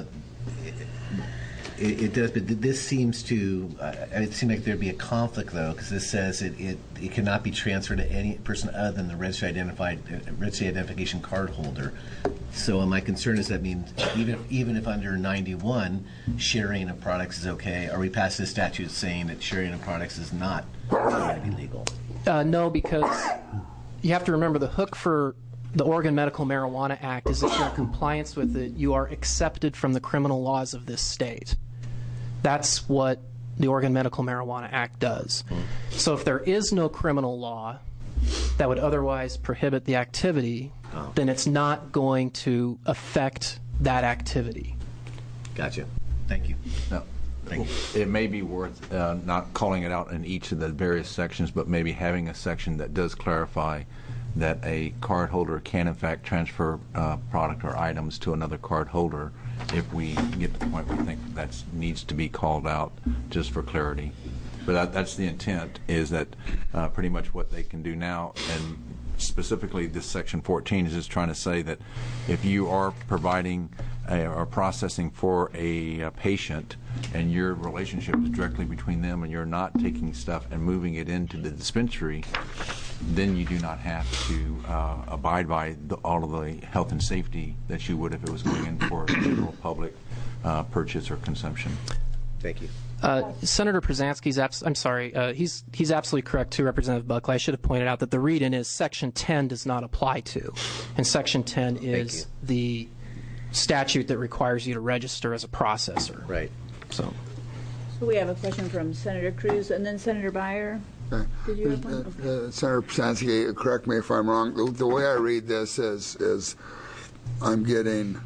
It does, but this seems to, it seems like there'd be a conflict, though, because this says it cannot be transferred to any person other than the registry identification card holder. So my concern is that means even if under 91, sharing of products is okay, are we past this statute saying that sharing of products is not going to be legal?
No, because you have to remember the hook for the Oregon Medical Marijuana Act is if you're in compliance with it, you are accepted from the criminal laws of this state. That's what the Oregon Medical Marijuana Act does. So if there is no criminal law that would otherwise prohibit the activity, then it's not going to affect that activity.
Gotcha. Thank you.
No. It may be worth not calling it out in each of the various sections, but maybe having a section that does clarify that a card holder can, in fact, transfer product or items to another card holder if we get to the point we think that needs to be called out, just for clarity. But that's the intent, is that pretty much what they can do now, and specifically this Section 14 is just trying to say that if you are providing or processing for a patient and your relationship is directly between them and you're not taking stuff and moving it into the dispensary, then you do not have to abide by all of the health and safety that you would if it was going in for general public purchase or consumption.
Thank you.
Senator Przanski's he's absolutely correct too, Representative Buckley. I should have pointed out that the read-in is Section 10 does not apply to, and Section 10 is the statute that requires you to register as a processor.
Right.
So
we have a question from Senator Cruz and then Senator Beyer.
Okay.
Did you have one? Okay.
Senator Przanski, correct me if I'm wrong. The way I read this is I'm getting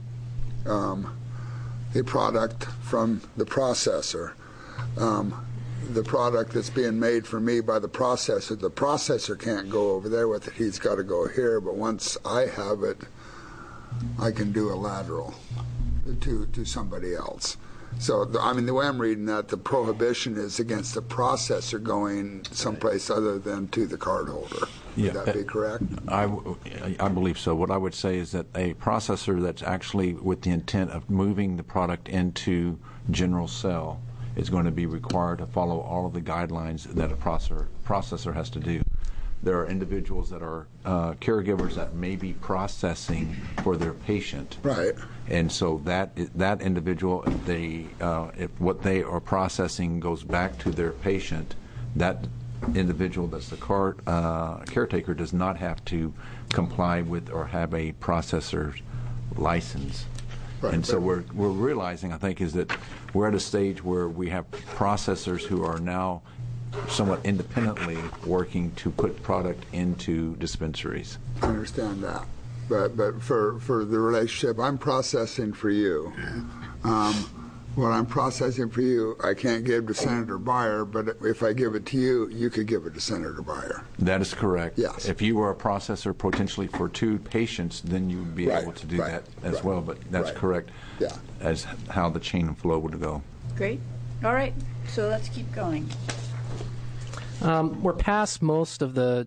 a product from the processor. The product that's being made for me by the processor can't go over there with it. He's got to go here. But once I have it, I can do a lateral to somebody else. So, the way I'm reading that, the prohibition is against the processor going someplace other than to the card holder. Would that be correct?
I believe so. What I would say is that a processor that's actually with the intent of moving the product into general sale is going to be required to follow all of the guidelines that a processor has to do. There are individuals that are caregivers that may be processing for their patient.
Right.
And so that individual, if what they are processing goes back to their patient, that individual that's the caretaker does not have to comply with or have a processor's license. Right. And so we're realizing, I think, is that we're at a stage where we have processors who are now somewhat independently working to put product into dispensaries.
I understand that. But for the relationship, I'm processing for you. What I'm processing for you, I can't give to Senator Beyer, but if I give it to you, you could give it to Senator Beyer.
That is correct.
Yes.
If you were a processor potentially for two patients, then you would be able to do that as well. But that's correct as how the chain of flow would go.
Great. All right. So let's keep going.
We're past most of the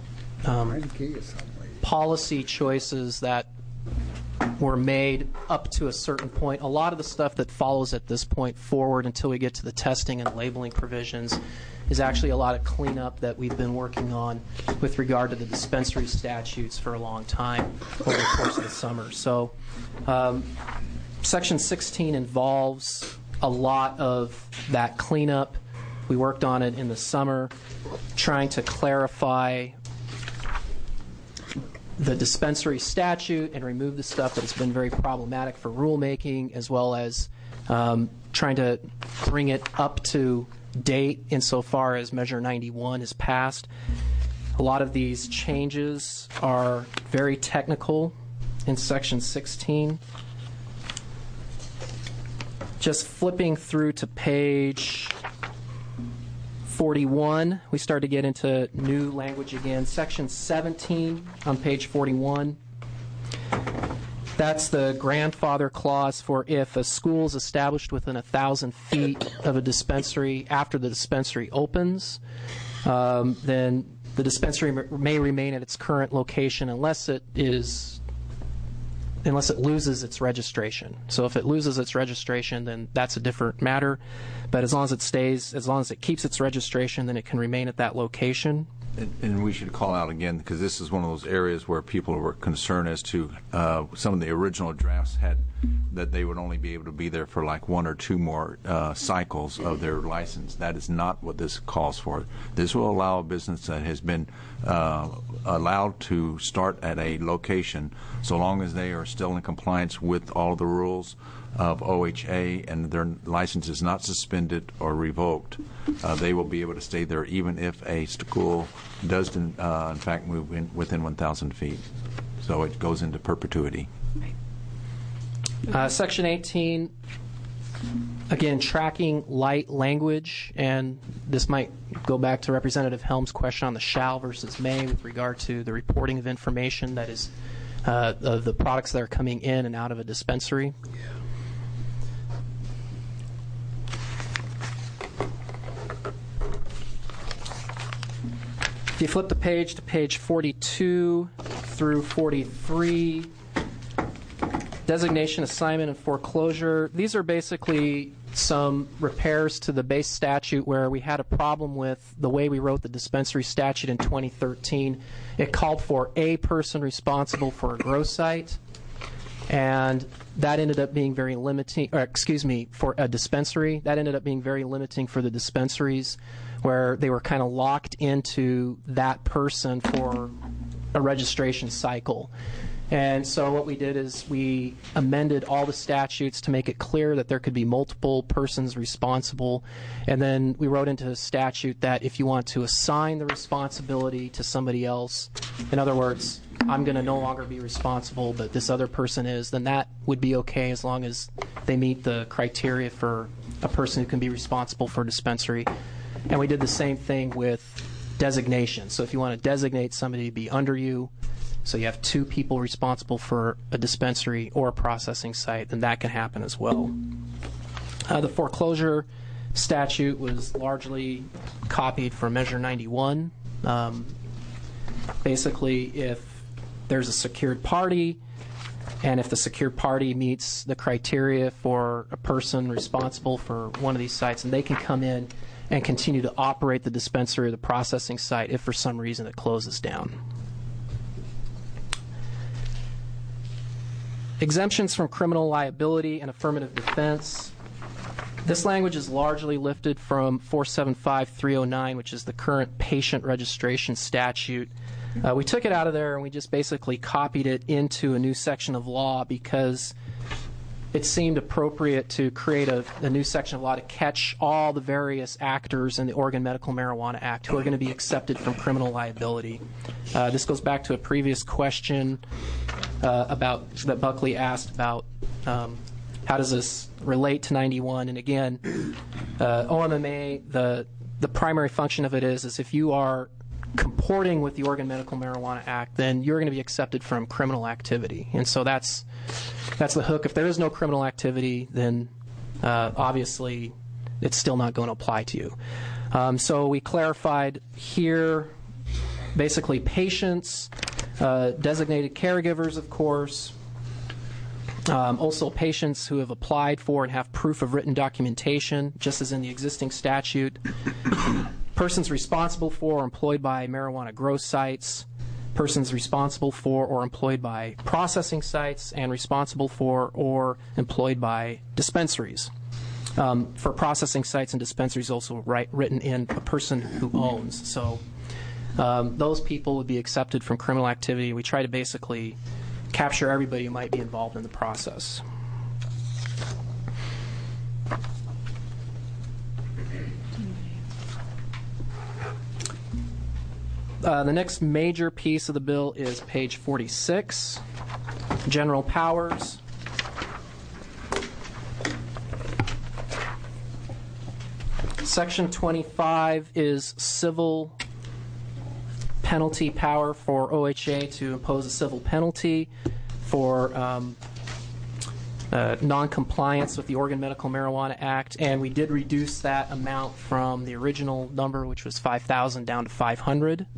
policy choices that were made up to a certain point. A lot of the stuff that follows at this point forward until we get to the testing and labeling provisions is actually a lot of cleanup that we've been working on with regard to the dispensary statutes for a long time over the course of the summer. So Section 16 involves a lot of that cleanup. We worked on it in the summer, trying to clarify the dispensary statute and remove the stuff that has been very problematic for rulemaking, as well as trying to bring it up to date insofar as Measure 91 is passed. A lot of these changes are very technical in Section 16. Just flipping through to page 41, we start to get into new language again. Section 17 on page 41. That's the grandfather clause for if a school is established within 1,000 feet of a dispensary after the dispensary opens, then the dispensary may remain at its current location unless it loses its registration. So if it loses its registration, then that's a different matter. But as long as it keeps its registration, then it can remain at that location.
And we should call out again, because this is one of those areas where people were concerned as to some of the original drafts had that they would only be able to be there for like 1 or 2 more cycles of their license. That is not what this calls for. This will allow a business that has been allowed to start at a location, so long as they are still in compliance with all the rules of OHA and their license is not suspended or revoked, they will be able to stay there even if a school does in fact move in within 1,000 feet. So it goes into perpetuity.
Section 18, again, tracking light language, and this might go back to Representative Helms' question on the shall versus may with regard to the reporting of information that is of the products that are coming in and out of a dispensary. If you flip the page to page 42 through 43, designation, assignment, and foreclosure, these are basically some repairs to the base statute where we had a problem with the way we wrote the dispensary statute in 2013. It called for a person responsible for a grow site, and that ended up being very limiting, for a dispensary. That ended up being very limiting for the dispensaries, where they were kind of locked into that person for a registration cycle. And so what we did is we amended all the statutes to make it clear that there could be multiple persons responsible. And then we wrote into the statute that if you want to assign the responsibility to somebody else, in other words, I'm going to no longer be responsible, but this other person is, then that would be okay as long as they meet the criteria for a person who can be responsible for a dispensary. And we did the same thing with designation. So if you want to designate somebody to be under you, so you have 2 people responsible for a dispensary or a processing site, then that can happen as well. The foreclosure statute was largely copied from Measure 91. Basically, if there's a secured party, and if the secured party meets the criteria for a person responsible for one of these sites, and they can come in and continue to operate the dispensary or the processing site if for some reason it closes down. Exemptions from criminal liability and affirmative defense. This language is largely lifted from 475-309, which is the current patient registration statute. We took it out of there and we just basically copied it into a new section of law because it seemed appropriate to create a new section of law to catch all the various actors in the Oregon Medical Marijuana Act who are going to be accepted from criminal liability. This goes back to a previous question that Buckley asked about how does this relate to 91. And again, OMMA, the primary function of it is if you are comporting with the Oregon Medical Marijuana Act, then you're going to be accepted from criminal activity. And so that's the hook. If there is no criminal activity, then obviously it's still not going to apply to you. So we clarified here basically patients, designated caregivers, of course, also patients who have applied for and have proof of written documentation, just as in the existing statute, persons responsible for or employed by marijuana grow sites, persons responsible for or employed by processing sites, and responsible for or employed by dispensaries. For processing sites and dispensaries, also written in a person who owns. So those people would be accepted from criminal activity. We try to basically capture everybody who might be involved in the process. The next major piece of the bill is page 46, general powers. Section 25 is civil penalty power for OHA to impose a civil penalty for non-compliance with the Oregon Medical Marijuana Act, and we did reduce that amount from the original number, which was $5,000, down to $500.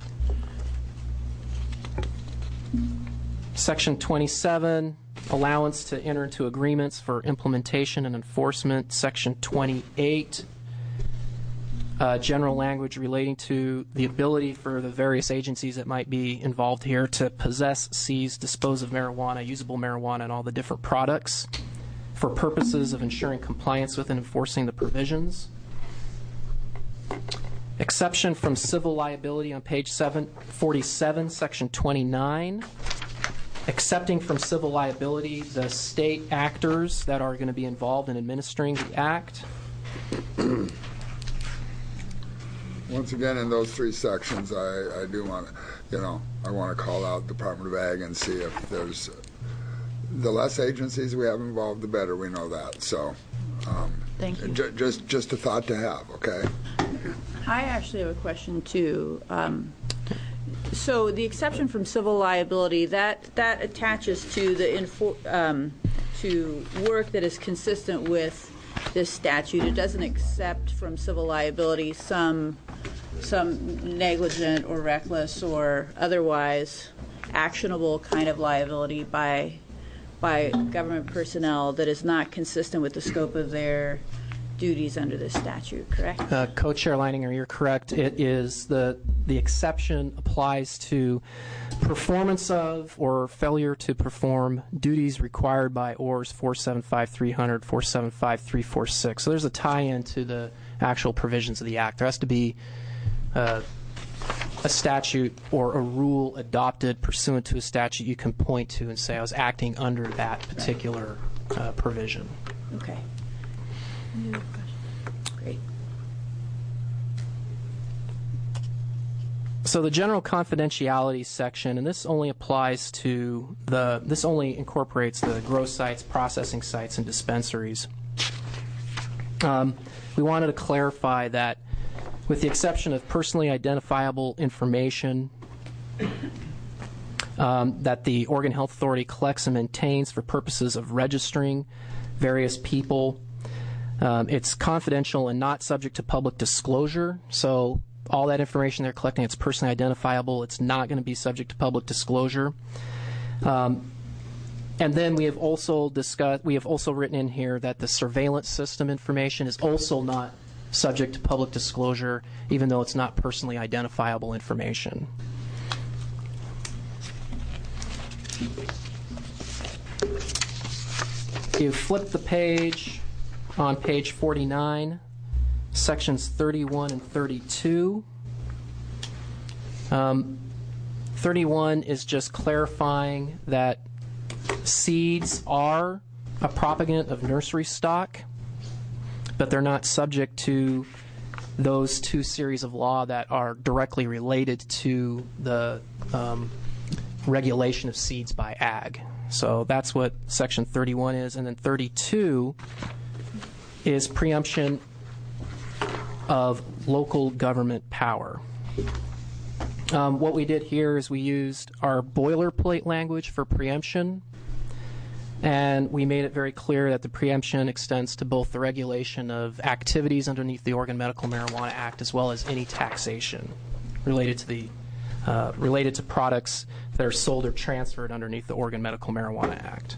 Section 27, allowance to enter into agreements for implementation and enforcement. Section 28, general language relating to the ability for the various agencies that might be involved here to possess, seize, dispose of marijuana, usable marijuana, and all the different products for purposes of ensuring compliance with and enforcing the provisions. Exception from civil liability on page 47, section 29. Accepting from civil liability the state actors that are going to be involved in administering the act.
Once again, in those three sections, I do want to, I want to call out Department of Ag and see if there's the less agencies we have involved, the better. We know that. So,
thank you.
Just a thought to have. Okay.
I actually have a question too. So the exception from civil liability that attaches to the to work that is consistent with this statute. It doesn't accept from civil liability some negligent or reckless or otherwise actionable kind of liability by government personnel that is not consistent with the scope of their duties under this statute, correct?
Co-Chair Leininger, you're correct. It is the exception applies to performance of or failure to perform duties required by ORS 475-300, 475-346. So there's a tie-in to the actual provisions of the Act. There has to be a statute or a rule adopted pursuant to a statute you can point to and say, I was acting under that particular provision.
Okay. Great.
So the general confidentiality section, and this only applies to this only incorporates the grow sites, processing sites, and dispensaries. We wanted to clarify that with the exception of personally identifiable information that the Oregon Health Authority collects and maintains for purposes of registering various people, it's confidential and not subject to public disclosure. So all that information they're collecting, it's personally identifiable. It's not going to be subject to public disclosure. And then we have also written in here that the surveillance system information is also not subject to public disclosure, even though it's not personally identifiable information. You flip the page on page 49, sections 31 and 32. 31 is just clarifying that seeds are a propagant of nursery stock, but they're not subject to those two series of law that are directly related to the regulation of seeds by ag. So that's what section 31 is. And then 32 is preemption of local government power. What we did here is we used our boilerplate language for preemption, and we made it very clear that the preemption extends to both the regulation of activities underneath the Oregon Medical Marijuana Act as well as any taxation related to products that are sold or transferred underneath the Oregon Medical Marijuana Act.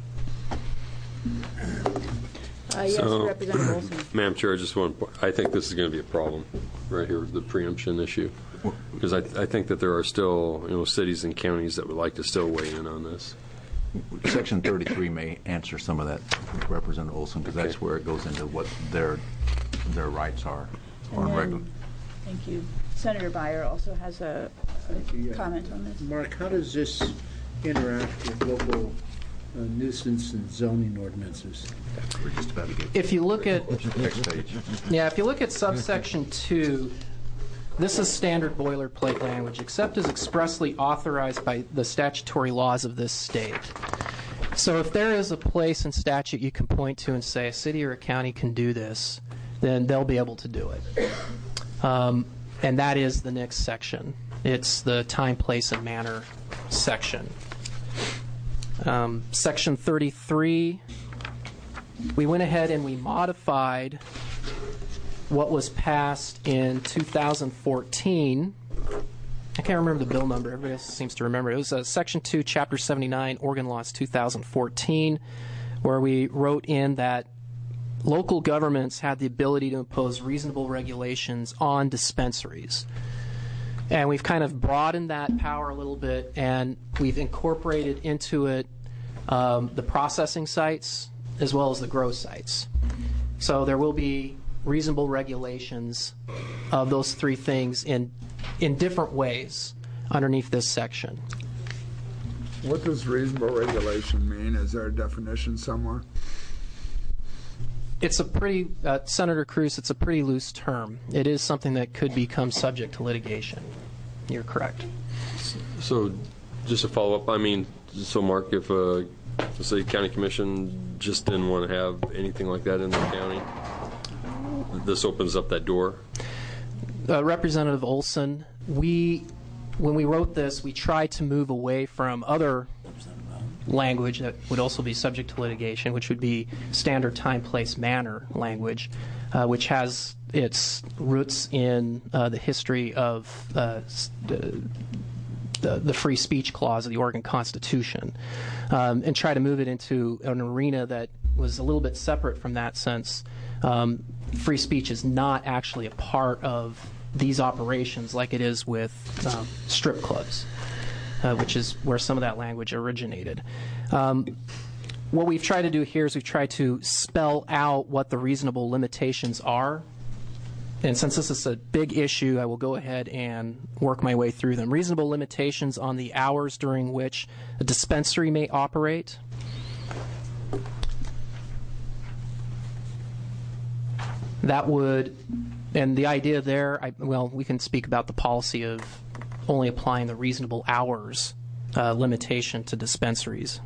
Yes, Representative Olson.
Madam Chair, I think this is going to be a problem right here, the preemption issue, because I think that there are still cities and counties that would like to still weigh in on this.
Section 33 may answer some of that, Representative Olson, because that's where it goes into what their rights are.
Thank you. Senator Beyer also has a comment on this.
Mark, how does this interact with local nuisance and zoning ordinances?
We're just about to get
if you look at
next page.
Yeah, if you look at subsection 2, This is standard boilerplate language, except as expressly authorized by the statutory laws of this state. So if there is a place in statute you can point to and say a city or a county can do this, then they'll be able to do it. And that is the next section. It's the time, place, and manner section. Section 33, we went ahead and we modified what was passed in 2014. I can't remember the bill number. Everybody else seems to remember. It was Section 2, Chapter 79, Oregon Laws 2014, where we wrote in that local governments had the ability to impose reasonable regulations on dispensaries. And we've kind of broadened that power a little bit, and we've incorporated into it the processing sites as well as the grow sites. So there will be reasonable regulations of those three things in different ways underneath this section.
What does reasonable regulation mean? Is there a definition somewhere?
It's a pretty, Senator Cruz, it's a pretty loose term. It is something that could become subject to litigation. You're correct.
So just to follow up, I mean, so Mark, if let's say county commission just didn't want to have anything like that in the county, this opens up that door?
Representative Olson, when we wrote this, we tried to move away from other language that would also be subject to litigation, which would be standard time, place, manner language, which has its roots in the history of the free speech clause of the Oregon Constitution, and try to move it into an arena that was a little bit separate from that, since free speech is not actually a part of these operations like it is with strip clubs, which is where some of that language originated. What we've tried to do here is we've tried to spell out what the reasonable limitations are. And since this is a big issue, I will go ahead and work my way through them. Reasonable limitations on the hours during which a dispensary may operate. That would, and the idea there, we can speak about the policy of only applying the reasonable hours limitation to dispensaries.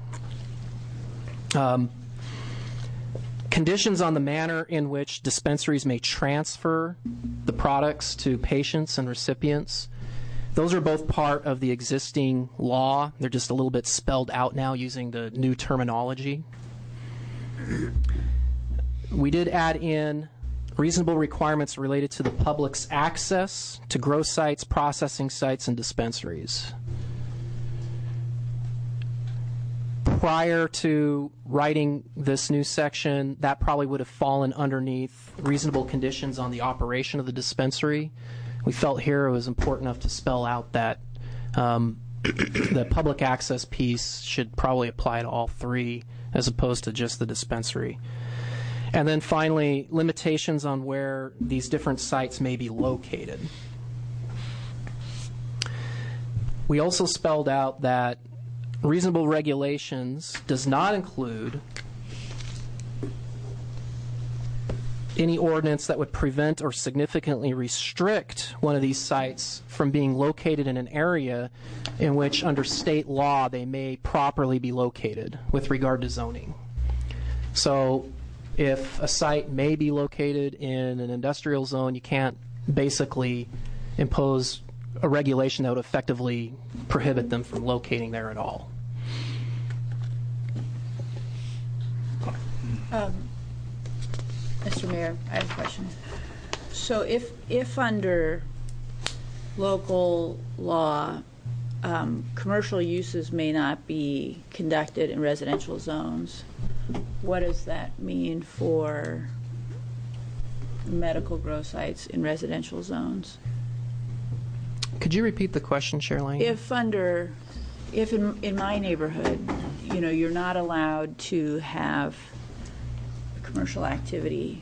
Conditions on the manner in which dispensaries may transfer the products to patients and recipients. Those are both part of the existing law. They're just a little bit spelled out now using the new terminology. We did add in reasonable requirements related to the public's access to grow sites, processing sites, and dispensaries. Prior to writing this new section, that probably would have fallen underneath reasonable conditions on the operation of the dispensary. We felt here it was important enough to spell out that the public access piece should probably apply to all three as opposed to just the dispensary. And then finally, limitations on where these different sites may be located. We also spelled out that reasonable regulations does not include any ordinance that would prevent or significantly restrict one of these sites from being located in an area in which, under state law, they may properly be located with regard to zoning. So if a site may be located in an industrial zone, you can't basically impose a regulation that would effectively prohibit them from locating there at all.
Mr. Mayor, I have a question. So if under local law, commercial uses may not be conducted in residential zones, what does that mean for medical grow sites in residential zones?
Could you repeat the question, Cheryl?
If in my neighborhood, you're not allowed to have commercial activity,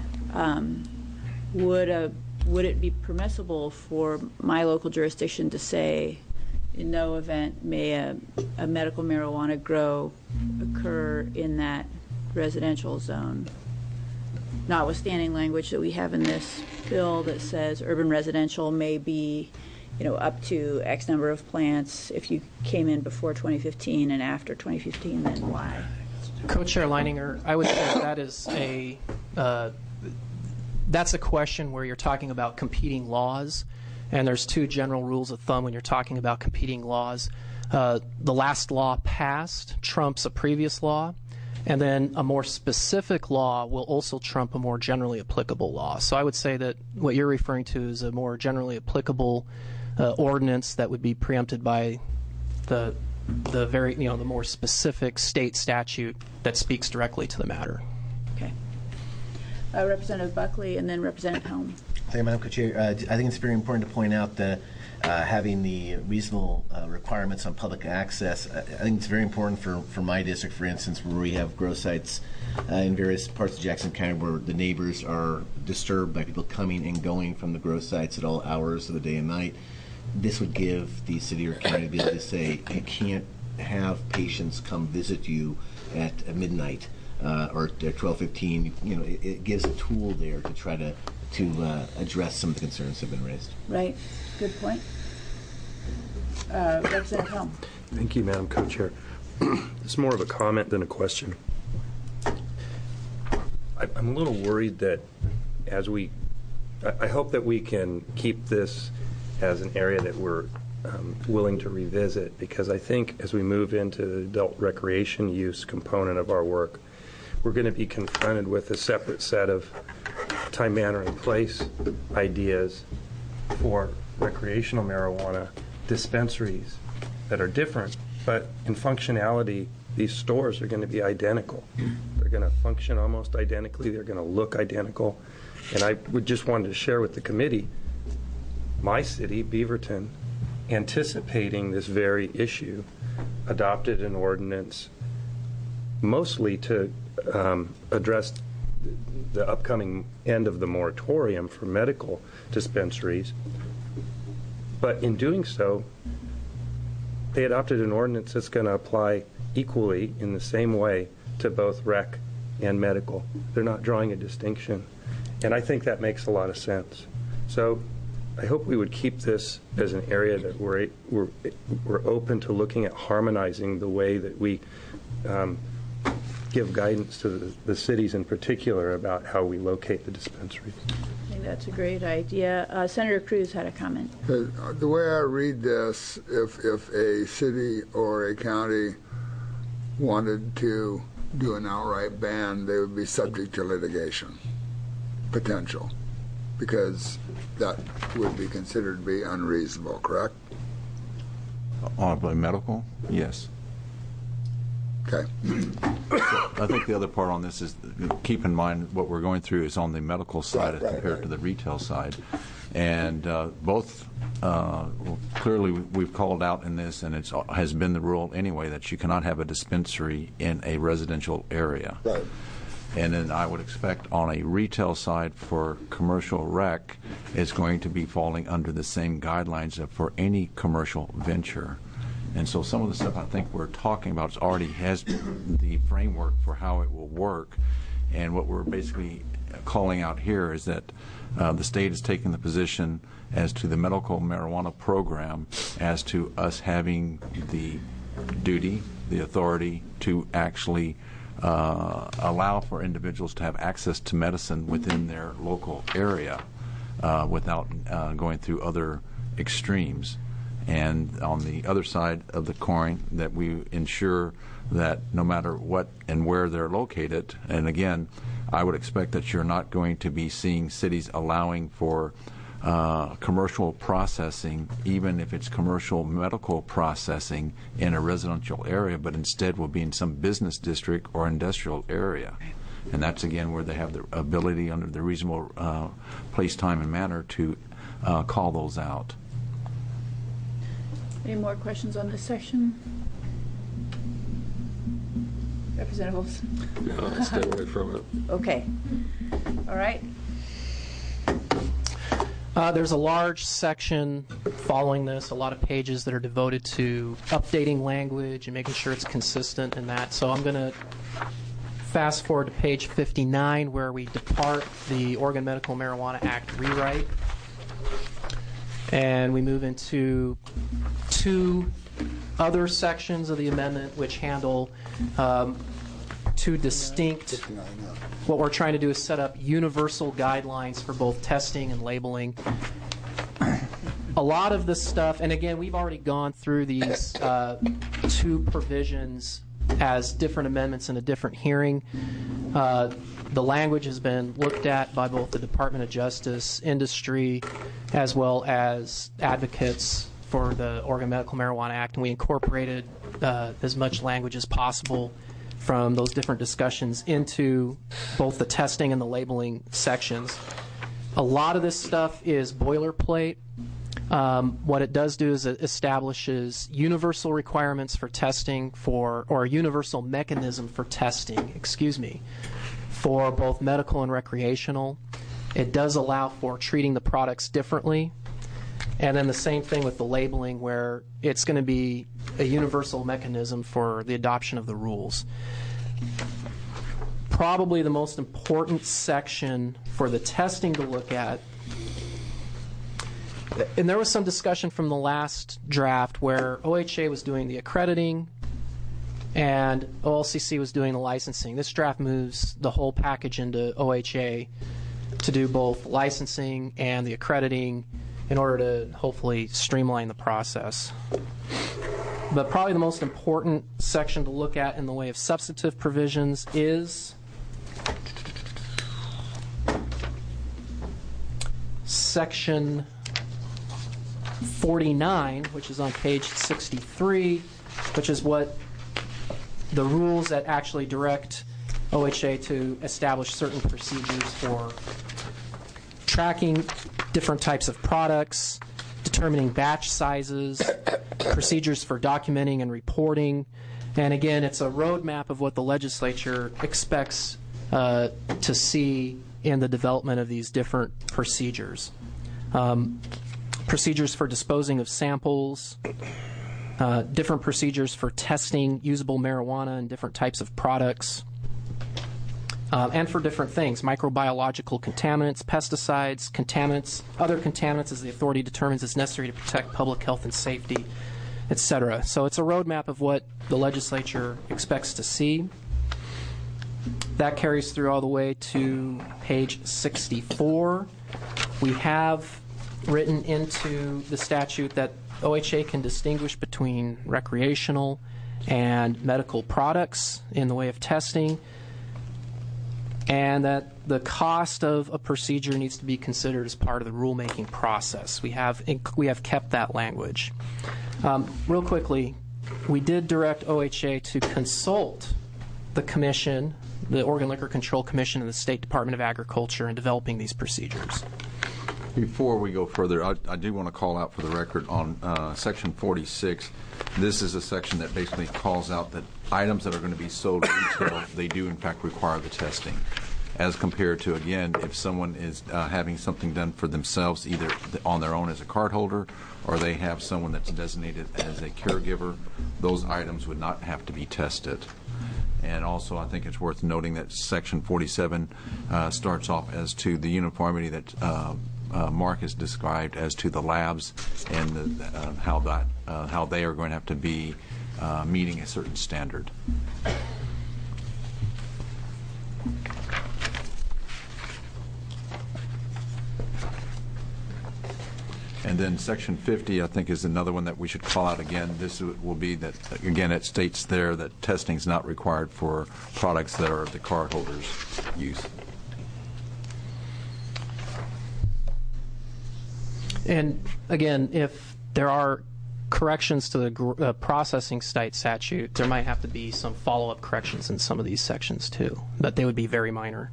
would it be permissible for my local jurisdiction to say, in no event may a medical marijuana grow occur in that residential zone? notwithstanding language that we have in this bill that says urban residential may be, up to X number of plants. If you came in before 2015 and after 2015, then why?
Co-Chair Leininger, I would say that's a question where you're talking about competing laws, and there's two general rules of thumb when you're talking about competing laws. The last law passed trumps a previous law, and then a more specific law will also trump a more generally applicable law. So I would say that what you're referring to is a more generally applicable ordinance that would be preempted by the more specific state statute that speaks directly to the matter.
Okay. Representative Buckley and then Representative Helm.
Thank you, Madam Co-Chair. I think it's very important to point out that having the reasonable requirements on public access, I think it's very important for my district, for instance, where we have grow sites in various parts of Jackson County where the neighbors are disturbed by people coming and going from the grow sites at all hours of the day and night. This would give the city or county to be able to say, you can't have patients come visit you at midnight or at 12:15. It gives a tool there to try to address some of the concerns that have been raised.
Right. Good point. Representative Helm.
Thank you, Madam Co-Chair. It's more of a comment than a question. I'm a little worried that I hope that we can keep this as an area that we're willing to revisit, because I think as we move into the adult recreation use component of our work, we're going to be confronted with a separate set of time, manner, and place ideas for recreational marijuana dispensaries that are different, but in functionality, these stores are going to be identical. They're going to function almost identically. They're going to look identical. And I would just wanted to share with the committee, my city, Beaverton, anticipating this very issue, adopted an ordinance mostly to address the upcoming end of the moratorium for medical dispensaries. But in doing so, they adopted an ordinance that's going to apply equally in the same way to both rec and medical. They're not drawing a distinction. And I think that makes a lot of sense. So I hope we would keep this as an area that we're open to looking at harmonizing the way that we give guidance to the cities in particular about how we locate the dispensaries.
I think that's a great idea. Senator Cruz had a comment.
The way I read this, if a city or a county wanted to do an outright ban, they would be subject to litigation, potential, because that would be considered to be unreasonable, correct?
On medical? Yes.
Okay.
I think the other part on this is keep in mind what we're going through is on the medical side as compared to the retail side. And both, clearly we've called out in this, and it has been the rule anyway, that you cannot have a dispensary in a residential area.
Right.
And then I would expect on a retail side for commercial rec, it's going to be falling under the same guidelines for any commercial venture. And so some of the stuff I think we're talking about already has the framework for how it will work. And what we're basically calling out here is that the state is taking the position as to the medical marijuana program as to us having the duty, the authority to actually allow for individuals to have access to medicine within their local area without going through other extremes. And on the other side of the coin, that we ensure that no matter what and where they're located, and again, I would expect that you're not going to be seeing cities allowing for commercial processing, even if it's commercial medical processing in a residential area, but instead will be in some business district or industrial area. And that's, again, where they have the ability under the reasonable place, time, and manner to call those out.
Any more questions on this section? Representative Olson?
No, stay away from it.
Okay. All right.
There's a large section following this, a lot of pages that are devoted to updating language and making sure it's consistent in that. So I'm going to fast forward to page 59, where we depart the Oregon Medical Marijuana Act rewrite, and we move into two other sections of the amendment which handle two distinct, what we're trying to do is set up universal guidelines for both testing and labeling. A lot of this stuff, and again, we've already gone through these two provisions as different amendments in a different hearing. The language has been looked at by both the Department of Justice, industry, as well as advocates for the Oregon Medical Marijuana Act, and we incorporated as much language as possible from those different discussions into both the testing and the labeling sections. A lot of this stuff is boilerplate. What it does do is it establishes universal requirements for testing or a universal mechanism for testing, for both medical and recreational. It does allow for treating the products differently. And then the same thing with the labeling, where it's going to be a universal mechanism for the adoption of the rules. Probably the most important section for the testing to look at, and there was some discussion from the last draft where OHA was doing the accrediting and OLCC was doing the licensing. This draft moves the whole package into OHA to do both licensing and the accrediting in order to hopefully streamline the process. But probably the most important section to look at in the way of substantive provisions is Section 49, which is on page 63, which is what the rules that actually direct OHA to establish certain procedures for tracking different types of products, determining batch sizes, procedures for documenting and reporting. And again, it's a roadmap of what the legislature expects to see in the development of these different procedures. Procedures for disposing of samples, different procedures for testing usable marijuana and different types of products, and for different things, microbiological contaminants, pesticides, contaminants, other contaminants as the authority determines is necessary to protect public health and safety, etc. So it's a roadmap of what the legislature expects to see. That carries through all the way to page 64. We have written into the statute that OHA can distinguish between recreational and medical products in the way of testing, and that the cost of a procedure needs to be considered as part of the rulemaking process. We have kept that language. Real quickly, we did direct OHA to consult the Commission, the Oregon Liquor Control Commission, and the State Department of Agriculture in developing these procedures.
Before we go further, I do want to call out for the record on Section 46. This is a section that basically calls out that items that are going to be sold retail, they do in fact require the testing, as compared to, again, if someone is having something done for themselves, either on their own as a card holder or they have someone that's designated as a caregiver, those items would not have to be tested. And also, I think it's worth noting that Section 47 starts off as to the uniformity that Mark has described as to the labs and how they are going to have to be meeting a certain standard. And then Section 50, I think, is another one that we should call out again. This will be that, again, it states there that testing is not required for products that are the cardholder's use.
And again, if there are corrections to the processing site statute, there might have to be some follow-up corrections in some of these sections too, but they would be very minor.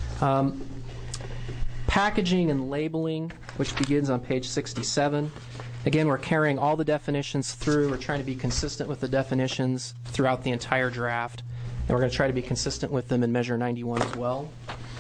Packaging and labeling, which begins on page 67. Again, we're carrying all the definitions through. We're trying to be consistent with the definitions throughout the entire draft, and we're going to try to be consistent with them in Measure 91 as well.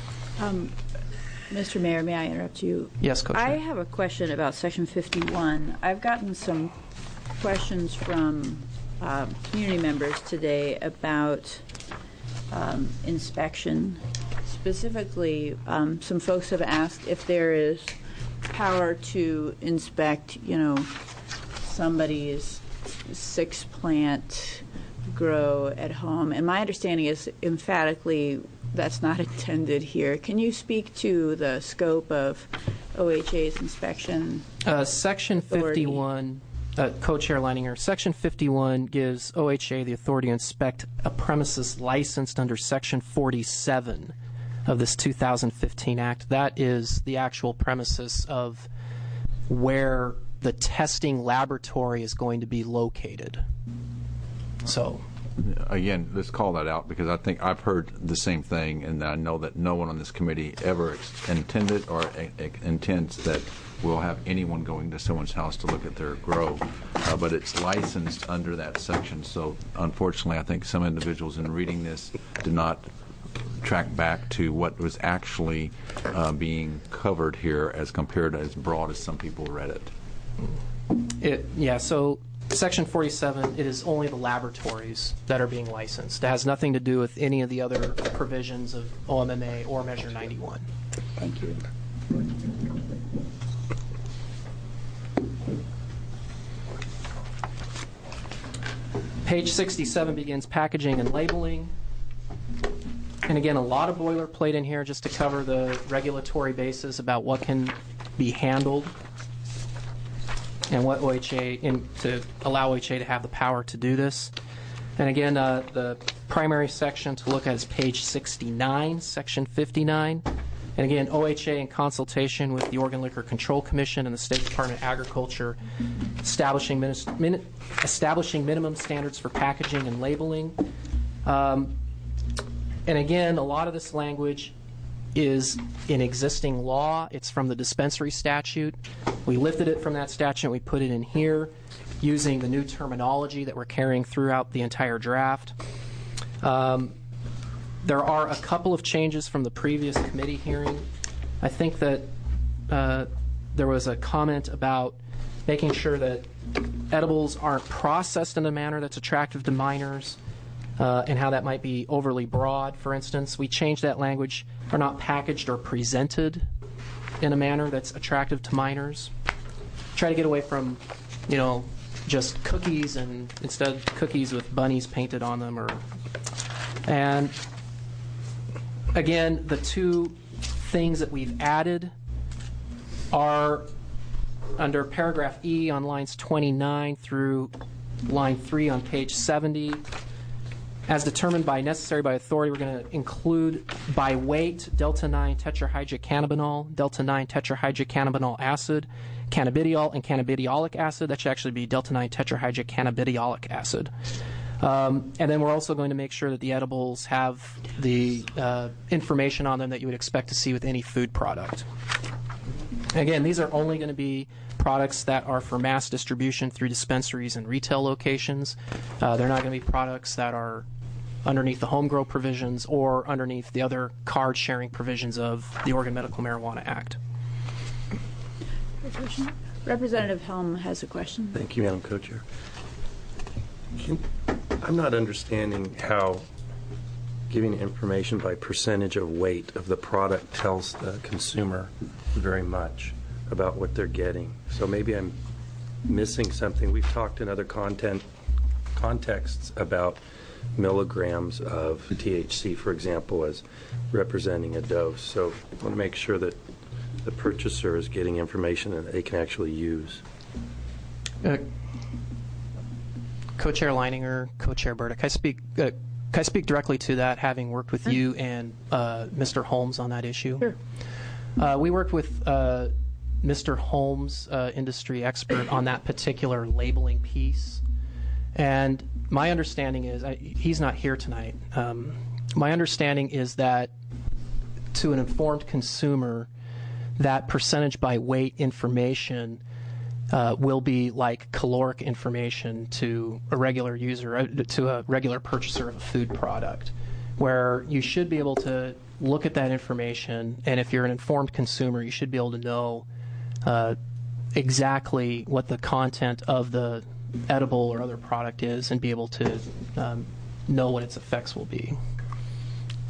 Mr. Mayor, may I interrupt you?
Yes, Coach.
I have a question about Section 51. I've gotten some questions from community members today about inspection. Specifically, some folks have asked if there is power to inspect, somebody's 6-plant grow at home. And my understanding is emphatically that's not intended here. Can you speak to the scope of OHA's inspection?
Section 51, Co-Chair Leininger, Section 51 gives OHA the authority to inspect a premises licensed under Section 47 of this 2015 Act. That is the actual premises of where the testing laboratory is going to be located. So,
again, let's call that out, because I think I've heard the same thing, and I know that no one on this committee ever intended or intends that we'll have anyone going to someone's house to look at their grow, but it's licensed under that section. So, unfortunately, I think some individuals in reading this did not track back to what was actually being covered here as compared to as broad as some people read it.
So Section 47, it is only the laboratories that are being licensed. It has nothing to do with any of the other provisions of OMMA or Measure 91.
Thank you.
Page 67 begins packaging and labeling. And again, a lot of boilerplate in here just to cover the regulatory basis about what can be handled and what to allow OHA to have the power to do this. And again, the primary section to look at is page 69, section 59. And again, OHA, in consultation with the Oregon Liquor Control Commission and the State Department of Agriculture, establishing minimum standards for packaging and labeling. And again, a lot of this language is in existing law. It's from the dispensary statute. We lifted it from that statute. We put it in here using the new terminology that we're carrying throughout the entire draft. There are a couple of changes from the previous committee hearing. I think that there was a comment about making sure that edibles aren't processed in a manner that's attractive to minors, and how that might be overly broad. For instance, we changed that language, are not packaged or presented in a manner that's attractive to minors. Try to get away from, just cookies, and instead cookies with bunnies painted on them. And again, the two things that we've added are under paragraph E on lines 29 through line 3 on page 70. As determined by necessary by authority, we're going to include by weight delta-9 tetrahydrocannabinol, delta-9 tetrahydrocannabinol acid, cannabidiol, and cannabidiolic acid. That should actually be delta-9 tetrahydrocannabidiolic acid. And then we're also going to make sure that the edibles have the information on them that you would expect to see with any food product. Again, these are only going to be products that are for mass distribution through dispensaries and retail locations. They're not going to be products that are underneath the home grow provisions or underneath the other card sharing provisions of the Oregon Medical Marijuana Act.
Representative Helm has a question.
Thank you, Madam Co-Chair. I'm not understanding how giving information by percentage of weight of the product tells the consumer very much about what they're getting. So maybe I'm missing something. We've talked in other contexts about milligrams of THC, for example, as representing a dose. So I want to make sure that the purchaser is getting information that they can actually use.
Co-Chair Leininger, Co-Chair Burdick, can I speak directly to that, having worked with you and Mr. Holmes on that issue?
Sure.
We worked with Mr. Holmes, industry expert, on that particular labeling piece. And my understanding is, he's not here tonight, my understanding is that to an informed consumer, that percentage by weight information will be like caloric information to a regular user, to a regular purchaser of a food product, where you should be able to look at that information, and if you're an informed consumer, you should be able to know exactly what the content of the edible or other product is and be able to know what its effects will be.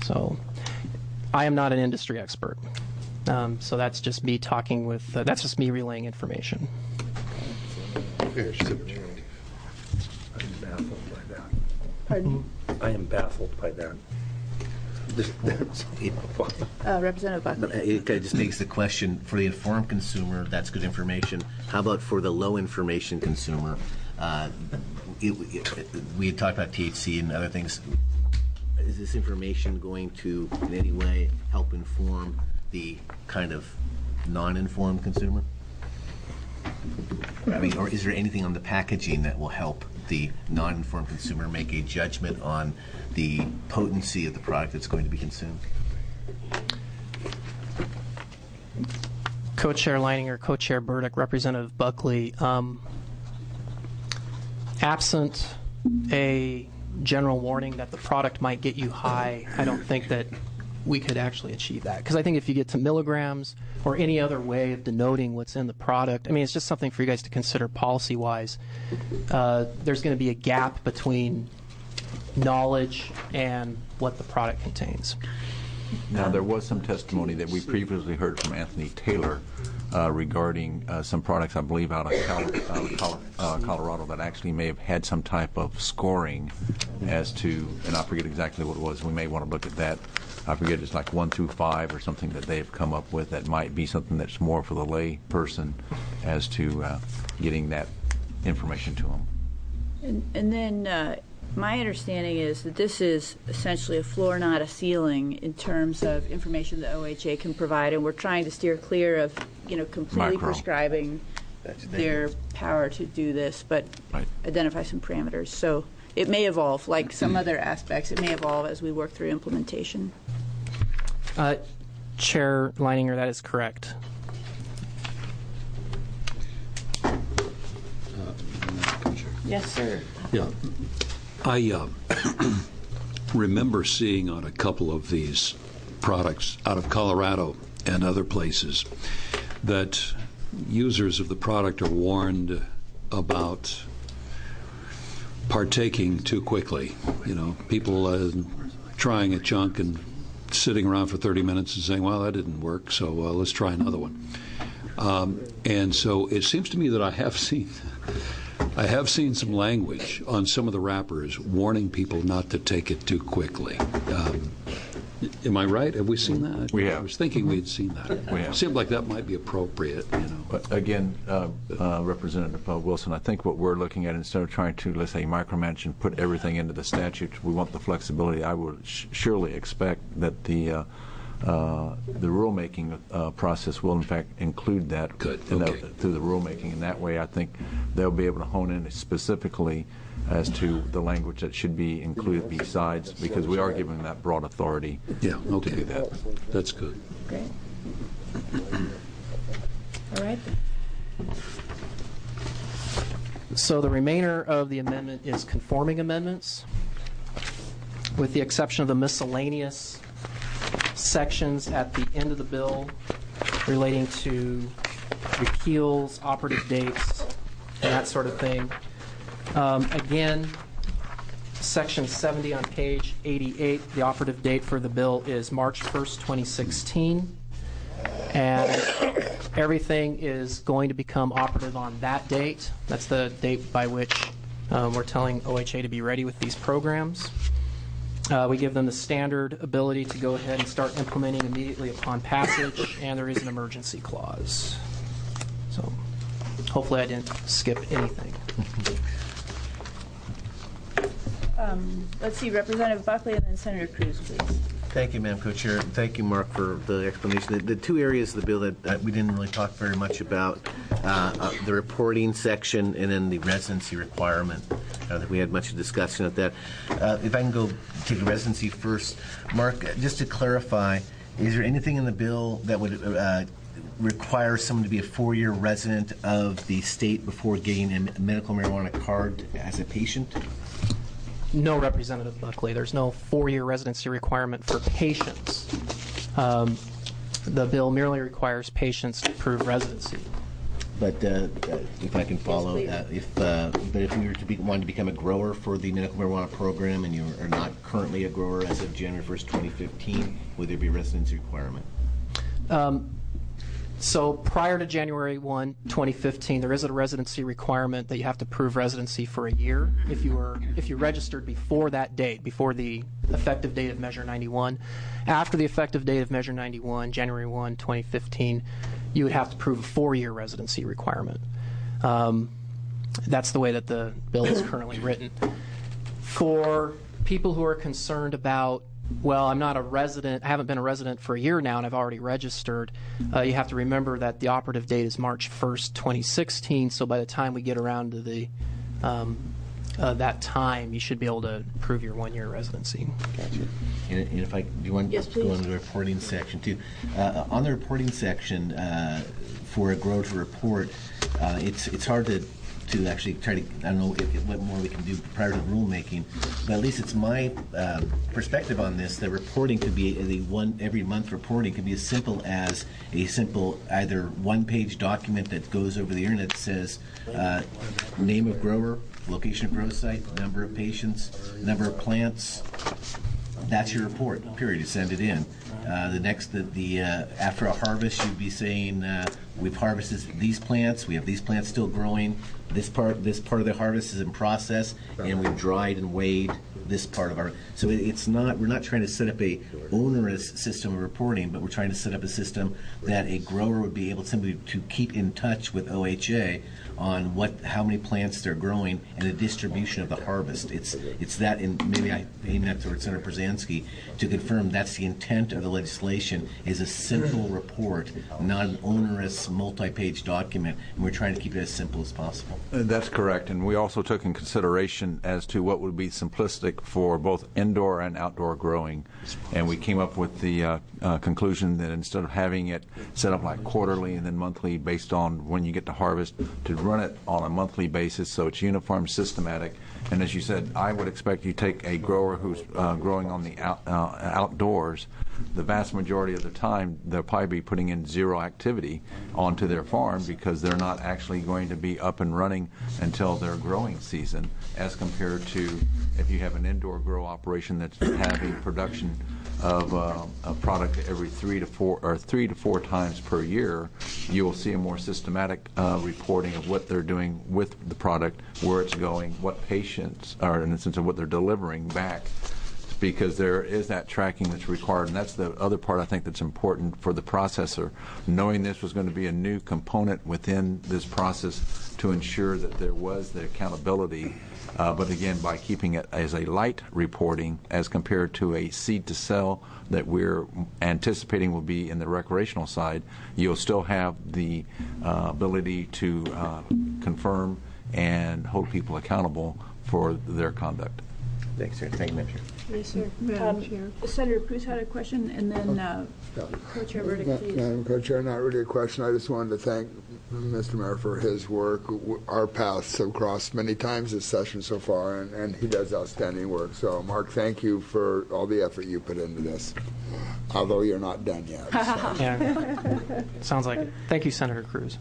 So I am not an industry expert. So that's just me talking with, that's just me relaying information.
Pardon?
I am baffled by that.
Representative Buckley.
It kind of just makes the question, for the informed consumer, that's good information. How about for the low information consumer? We had talked about THC and other things. Is this information going to, in any way, help inform the kind of non-informed consumer? I mean, or is there anything on the packaging that will help the non-informed consumer make a judgment on the potency of the product that's going to be consumed?
Co-Chair Leininger, Co-Chair Burdick, Representative Buckley, absent a general warning that the product might get you high, I don't think that we could actually achieve that. Because I think if you get to milligrams or any other way of denoting what's in the product, I mean, it's just something for you guys to consider policy-wise. There's going to be a gap between knowledge and what the product contains.
Now, there was some testimony that we previously heard from Anthony Taylor regarding some products, I believe, out of Colorado that actually may have had some type of scoring as to, and I forget exactly what it was. We may want to look at that. I forget, it's like 1 through 5 or something that they've come up with that might be something that's more for the lay person as to getting that information to them.
And then my understanding is that this is essentially a floor, not a ceiling, in terms of information the OHA can provide, and we're trying to steer clear of, completely prescribing their power to do this, but identify some parameters. So it may evolve, like some other aspects. It may evolve as we work through implementation.
Chair Leininger, that is correct.
Yes, sir.
Yeah. I remember seeing on a couple of these products out of Colorado and other places that users of the product are warned about partaking too quickly. People trying a chunk and sitting around for 30 minutes and saying, well, that didn't work, so let's try another one. And so it seems to me that I have seen some language on some of the wrappers warning people not to take it too quickly. Am I right? Have we seen that?
We have.
I was thinking we'd seen that.
We have.
It seemed like that might be appropriate.
But again, Representative Wilson, I think what we're looking at, instead of trying to, let's say, micromanage and put everything into the statute, we want the flexibility. I would surely expect that the rulemaking process will, in fact, include that.
Good. Okay.
Through the rulemaking. And that way, I think they'll be able to hone in specifically as to the language that should be included besides, because we are giving that broad authority to do that.
That's good.
Great. All right.
So the remainder of the amendment is conforming amendments, with the exception of the miscellaneous sections at the end of the bill relating to repeals, operative dates, and that sort of thing. Again, Section 70 on page 88, the operative date for the bill is March 1st, 2016. And everything is going to become operative on that date. That's the date by which we're telling OHA to be ready with these programs. We give them the standard ability to go ahead and start implementing immediately upon passage, and there is an emergency clause. So hopefully I didn't skip anything.
Let's see, Representative Buckley and then Senator Cruz, please.
Thank you, Madam Co-Chair. Thank you, Mark, for the explanation. The two areas of the bill that we didn't really talk very much about, the reporting section and then the residency requirement. I don't think we had much discussion of that. If I can go take the residency first. Mark, just to clarify, is there anything in the bill that would require someone to be a 4-year resident of the state before getting a medical marijuana card as a patient?
No, Representative Buckley. There's no 4-year residency requirement for patients. The bill merely requires patients to prove residency.
But if I can follow,
Yes,
but if you were to want to become a grower for the medical marijuana program and you are not currently a grower as of January 1st, 2015, would there be a residency requirement?
So prior to January 1, 2015, there is a residency requirement that you have to prove residency for a year if you registered before that date, before the effective date of Measure 91. After the effective date of Measure 91, January 1, 2015, you would have to prove a 4-year residency requirement. That's the way that the bill is currently written. For people who are concerned about, well, I'm not a resident, I haven't been a resident for a year now and I've already registered, you have to remember that the operative date is March 1st, 2016, so by the time we get around to the that time, you should be able to prove your 1-year residency.
Gotcha. And if I do you want
Yes,
to go
please.
into the reporting section too. On the reporting section, for a grower to report, it's hard to actually try to, I don't know what more we can do prior to rulemaking, but at least it's my perspective on this. The reporting could be every month reporting could be as simple as a simple either one-page document that goes over the internet that says name of grower, location of grow site, number of patients, number of plants. That's your report. Period. You send it in. After a harvest, you'd be saying we've harvested these plants. We have these plants still growing. This part of the harvest is in process, and we've dried and weighed this part of our. So we're not trying to set up a onerous system of reporting, but we're trying to set up a system that a grower would be able simply to keep in touch with OHA on how many plants they're growing and the distribution of the harvest. It's that, and maybe I aim that towards Senator Brzezinski to confirm that's the intent of the legislation, is a simple report, not an onerous multi-page document, and we're trying to keep it as simple as possible.
That's correct, and we also took in consideration as to what would be simplistic for both indoor and outdoor growing, and we came up with the conclusion that instead of having it set up like quarterly and then monthly based on when you get to harvest, to run it on a monthly basis so it's uniform, systematic. And as you said, I would expect you take a grower who's growing on the outdoors. The vast majority of the time, they'll probably be putting in zero activity onto their farm because they're not actually going to be up and running until their growing season, as compared to if you have an indoor grow operation that's having production of a product every 3 to 4 times per year. You will see a more systematic reporting of what they're doing with the product, where it's going, what patients are, in the sense of what they're delivering back, because there is that tracking that's required. And that's the other part I think that's important for the processor, knowing this was going to be a new component within this process to ensure that there was the accountability. But again, by keeping it as a light reporting as compared to a seed to sell that we're anticipating will be in the recreational side, you'll still have the ability to confirm and hold people accountable for their conduct.
Thanks, sir. Thank you, Madam Chair.
Yes, sir.
Madam Chair.
Senator Cruz had a question, and then Co-Chair Burdick, please.
Madam Co-Chair, not really a question. I just wanted to thank Mr. Mayor for his work. Our paths have crossed many times this session so far, and he does outstanding work. So, Mark, thank you for all the effort you put into this, although you're not done yet. So.
Yeah, sounds like it. Thank you, Senator Cruz.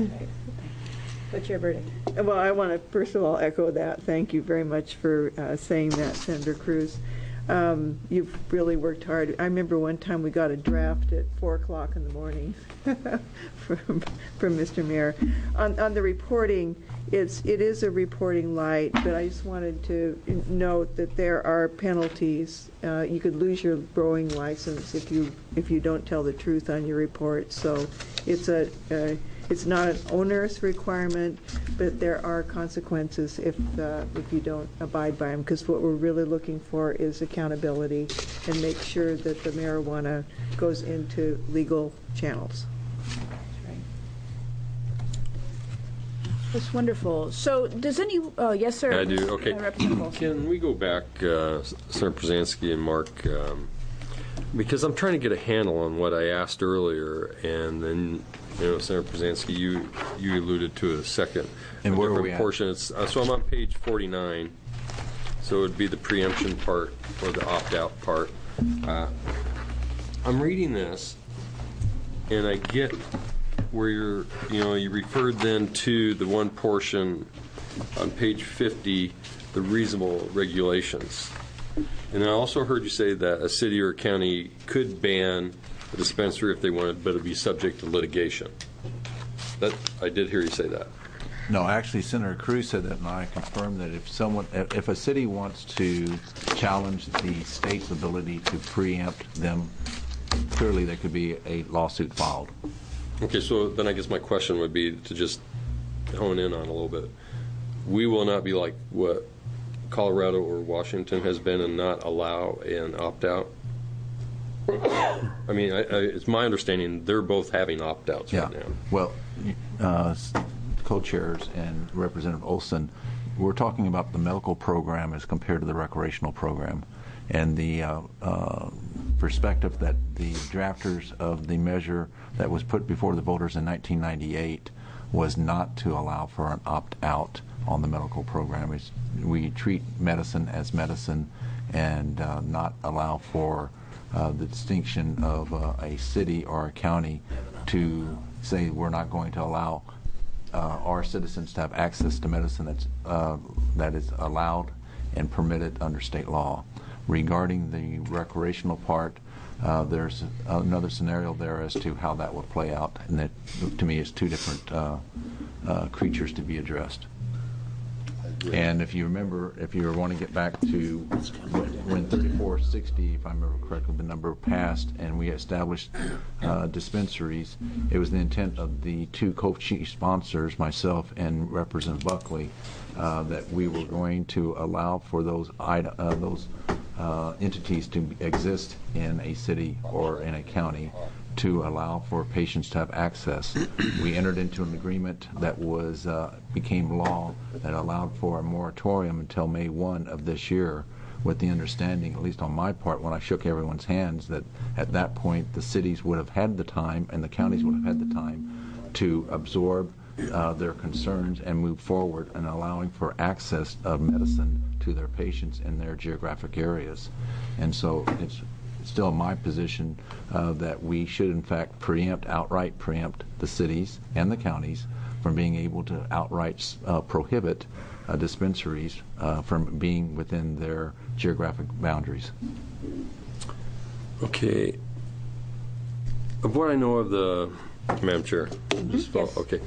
Co-Chair Burdick.
Well, I want to first of all echo that. Thank you very much for saying that, Senator Cruz. You've really worked hard. I remember one time we got a draft at 4 o'clock in the morning from Mr. Mayor. On the reporting, it is a reporting light, but I just wanted to note that there are penalties. You could lose your growing license if you don't tell the truth on your report. So it's not an onerous requirement, but there are consequences if you don't abide by them, because what we're really looking for is accountability and make sure that the marijuana goes into legal channels.
That's wonderful. So does yes, sir.
I do. Okay.
Representative Olson.
Can we go back, Senator Brzezinski and Mark, because I'm trying to get a handle on what I asked earlier, and then, Senator Brzezinski, you alluded to a second.
And where are we at?
Portion. So I'm on page 49. So it would be the preemption part or the opt-out part. I'm reading this, and I get where you referred then to the one portion on page 50, the reasonable regulations. And I also heard you say that a city or county could ban a dispensary if they wanted, but it'd be subject to litigation. I did hear you say that.
No, actually, Senator Cruz said that, and I confirmed that if a city wants to challenge the state's ability to preempt them, clearly there could be a lawsuit filed.
Okay, so then I guess my question would be to just hone in on a little bit. We will not be like what Colorado or Washington has been and not allow an opt-out? I mean, it's my understanding they're both having opt-outs right now.
Well, co-chairs and Representative Olson, we're talking about the medical program as compared to the recreational program. And the perspective that the drafters of the measure that was put before the voters in 1998 was not to allow for an opt-out on the medical program. We treat medicine as medicine and not allow for the distinction of a city or a county to say we're not going to allow our citizens to have access to medicine that is allowed and permitted under state law. Regarding the recreational part, there's another scenario there as to how that would play out, and that, to me, is two different creatures to be addressed. And if you remember, if you want to get back to when 3460, if I remember correctly, the number passed, and we established dispensaries, it was the intent of the two co-chief sponsors, myself and Representative Buckley, that we were going to allow for those entities to exist in a city or in a county to allow for patients to have access. We entered into an agreement that became law that allowed for a moratorium until May 1 of this year, with the understanding, at least on my part, when I shook everyone's hands, that at that point the cities would have had the time and the counties would have had the time to absorb their concerns and move forward in allowing for access of medicine to their patients in their geographic areas. And so it's still my position that we should in fact outright preempt the cities and the counties from being able to outright prohibit dispensaries from being within their geographic boundaries.
Okay. Of what I know of the, Madam Chair,
Yes.
Okay.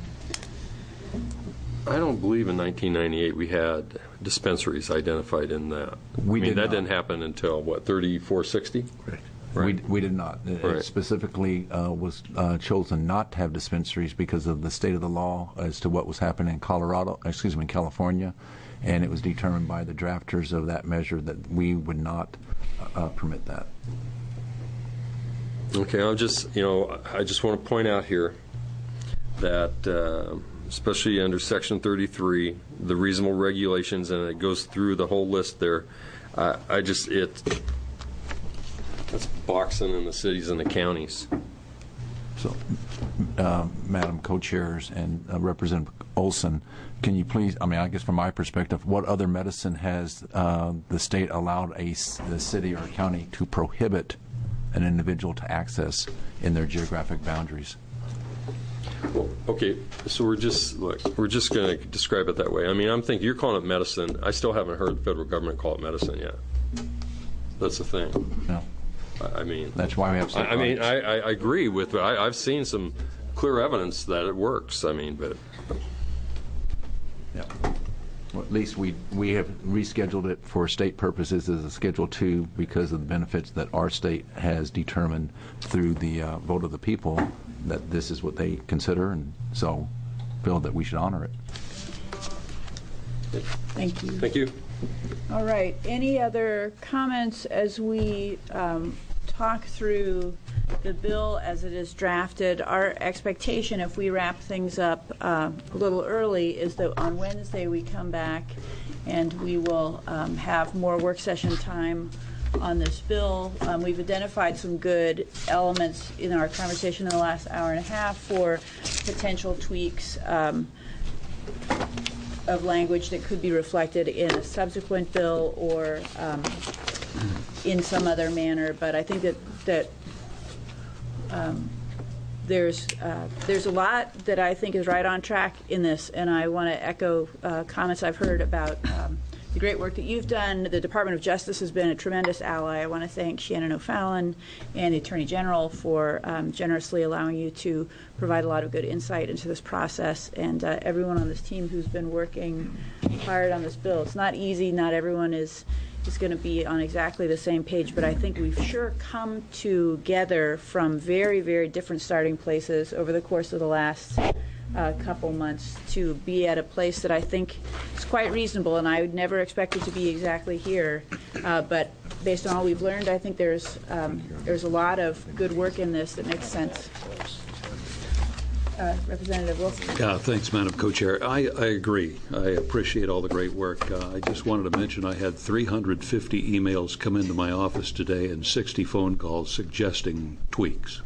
I don't believe in 1998 we had dispensaries identified in that. That didn't happen until, what, 3460?
Correct.
Right.
We did not.
Right.
It specifically was chosen not to have dispensaries because of the state of the law as to what was happening in California, and it was determined by the drafters of that measure that we would not permit that.
Okay, I just want to point out here that especially under Section 33, the reasonable regulations, and it goes through the whole list there. That's boxing in the cities and the counties.
So, Madam Co-Chairs and Representative Olson, can you please, I guess from my perspective, what other medicine has the state allowed the city or county to prohibit an individual to access in their geographic boundaries?
Well, okay, so we're just going to describe it that way. I'm thinking you're calling it medicine. I still haven't heard the federal government call it medicine yet. That's the thing.
No.
That's
why we have.
I agree with. I've seen some clear evidence that it works. But
yeah. Well, at least we have rescheduled it for state purposes as a Schedule 2 because of the benefits that our state has determined through the vote of the people that this is what they consider, and so feel that we should honor it.
Thank you.
Thank you.
All right. Any other comments as we talk through the bill as it is drafted? Our expectation, if we wrap things up a little early, is that on Wednesday we come back and we will have more work session time on this bill. We've identified some good elements in our conversation in the last hour and a half for potential tweaks of language that could be reflected in a subsequent bill or in some other manner. But I think that there's a lot that I think is right on track in this, and I want to echo comments I've heard about the great work that you've done. The Department of Justice has been a tremendous ally. I want to thank Shannon O'Fallon and the Attorney General for generously allowing you to provide a lot of good insight into this process, and everyone on this team who's been working hard on this bill. It's not easy. Not everyone is going to be on exactly the same page, but I think we've sure come together from very, very different starting places over the course of the last couple months to be at a place that I think is quite reasonable, and I would never expect it to be exactly here. But based on all we've learned, I think there's a lot of good work in this that makes sense. Representative Wilson.
Yeah, thanks, Madam Co-Chair. I agree. I appreciate all the great work. I just wanted to mention I had 350 emails come into my office today and 60 phone calls suggesting tweaks.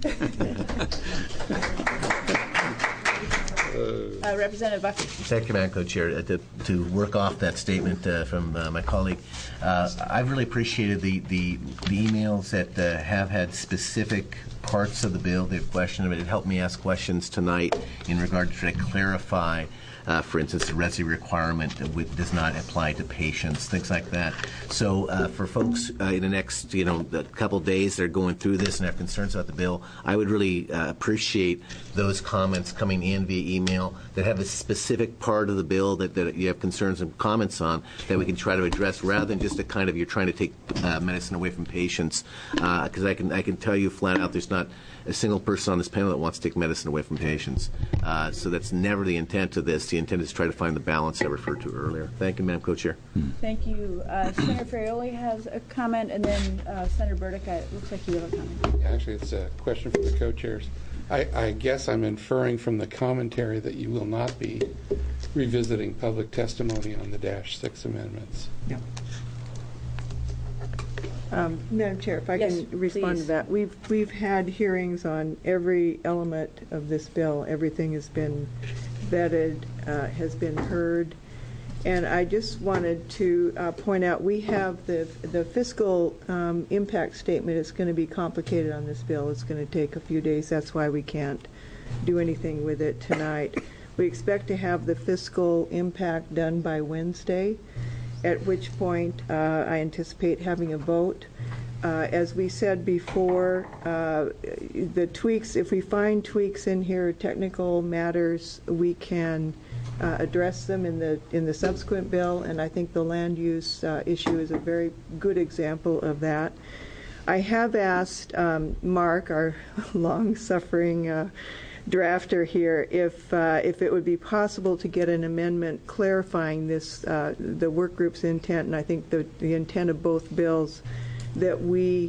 Representative Buckley.
Thank you, Madam Co-Chair. To work off that statement from my colleague, I've really appreciated the emails that have had specific parts of the bill they've questioned. It helped me ask questions tonight in regard to try to clarify, for instance, the residency requirement does not apply to patients, things like that. So for folks in the next a couple of days that are going through this and have concerns about the bill, I would really appreciate those comments coming in via email that have a specific part of the bill that you have concerns and comments on that we can try to address, rather than just a kind of you're trying to take medicine away from patients. Because I can tell you flat out, there's not a single person on this panel that wants to take medicine away from patients. So that's never the intent of this. The intent is to try to find the balance I referred to earlier. Thank you, Madam Co-Chair.
Thank you. Senator Ferrioli has a comment, and then Senator Burdick, it looks like you have a comment.
Actually, it's a question for the co-chairs. I guess I'm inferring from the commentary that you will not be revisiting public testimony on the -6 amendments.
Yeah. Madam Chair, if I can respond to that. We've had hearings on every element of this bill. Everything has been vetted, has been heard. And I just wanted to point out, we have the fiscal impact statement. Is going to be complicated on this bill. It's going to take a few days. That's why we can't do anything with it tonight. We expect to have the fiscal impact done by Wednesday, at which point I anticipate having a vote. As we said before, the tweaks, if we find tweaks in here, technical matters, we can address them in the subsequent bill, and I think the land use issue is a very good example of that. I have asked Mark, our long-suffering drafter here, if it would be possible to get an amendment clarifying this, the work group's intent, and I think the intent of both bills, that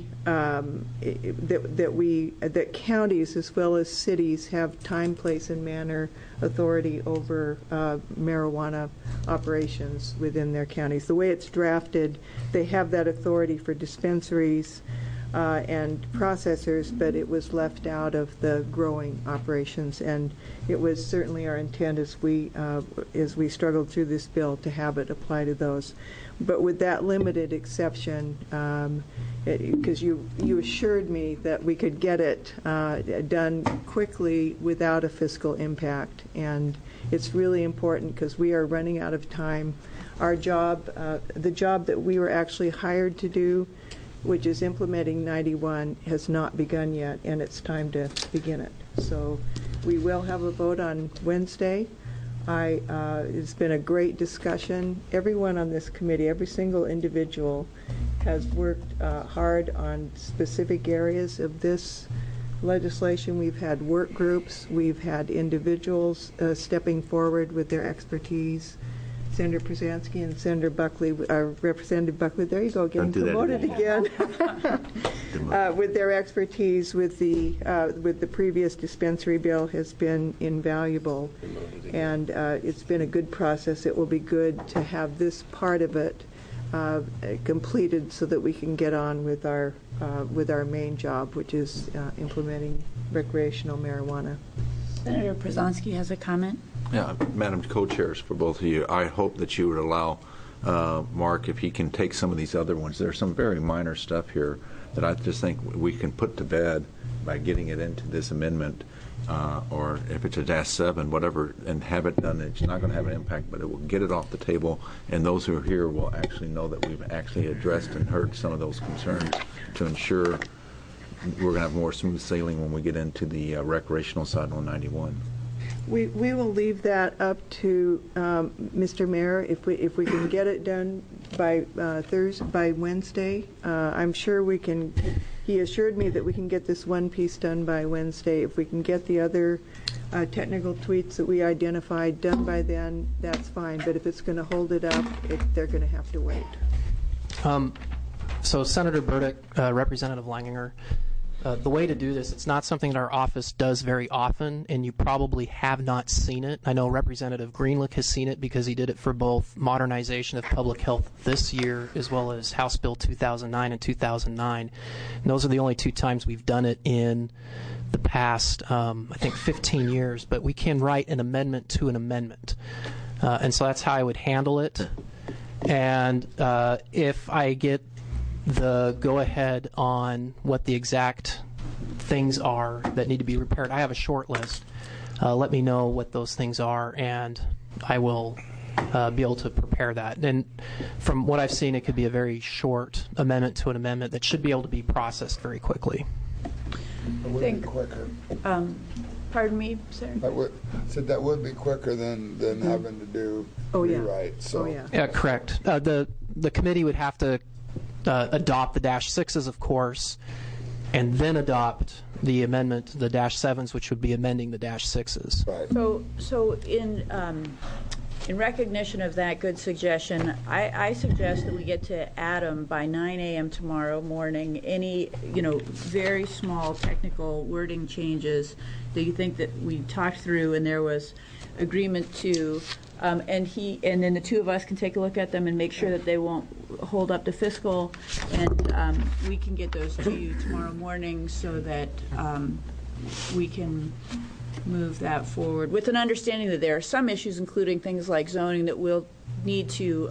counties as well as cities have time, place, and manner authority over marijuana operations within their counties. The way it's drafted, they have that authority for dispensaries and processors, but it was left out of the growing operations, and it was certainly our intent as we struggled through this bill to have it apply to those. But with that limited exception, because you assured me that we could get it done quickly without a fiscal impact, and it's really important because we are running out of time. Our job, the job that we were actually hired to do, which is implementing 91, has not begun yet, and it's time to begin it. So we will have a vote on Wednesday. It's been a great discussion. Everyone on this committee, every single individual, has worked hard on specific areas of this legislation. We've had work groups. We've had individuals stepping forward with their expertise. Senator Przansky and Senator Buckley, Representative Buckley, there you go, getting promoted again, with their expertise with the previous dispensary bill has been invaluable, and it's been a good process. It will be good to have this part of it completed so that we can get on with our main job, which is implementing recreational marijuana.
Senator Przansky has a comment.
Yeah, Madam Co-Chairs, for both of you, I hope that you would allow Mark, if he can take some of these other ones. There's some very minor stuff here that I just think we can put to bed by getting it into this amendment, or if it's a -7, whatever, and have it done. It's not going to have an impact, but it will get it off the table, and those who are here will actually know that we've actually addressed and heard some of those concerns to ensure we're going to have more smooth sailing when we get into the recreational side on 91.
We will leave that up to Mr. Mayor if we can get it done by by Wednesday. I'm sure we can. He assured me that we can get this one piece done by Wednesday. If we can get the other technical tweets that we identified done by then, that's fine. But if it's going to hold it up, they're going to have to wait.
So Senator Burdick, Representative Langinger, the way to do this, it's not something that our office does very often, and you probably have not seen it. I know Representative Greenlick has seen it because he did it for both modernization of public health this year as well as House Bill 2009 and 2009. And those are the only two times we've done it in the past, I think, 15 years. But we can write an amendment to an amendment. And so that's how I would handle it. And if I get the go-ahead on what the exact things are that need to be repaired, I have a short list. Let me know what those things are, and I will be able to prepare that. And from what I've seen, it could be a very short amendment to an amendment that should be able to be processed very quickly.
It would be quicker.
Pardon me, sir?
That would be quicker than having to do rewrite. So.
Yeah, correct. The committee would have to adopt the -6s, of course, and then adopt the amendment, the -7s, which would be amending the -6s.
Right.
So in recognition of that good suggestion, I suggest that we get to Adam by 9 a.m. tomorrow morning. Any very small technical wording changes that you think that we talked through and there was agreement to, and then the two of us can take a look at them and make sure that they won't hold up to fiscal, and we can get those to you tomorrow morning so that we can move that forward with an understanding that there are some issues, including things like zoning, that we'll need to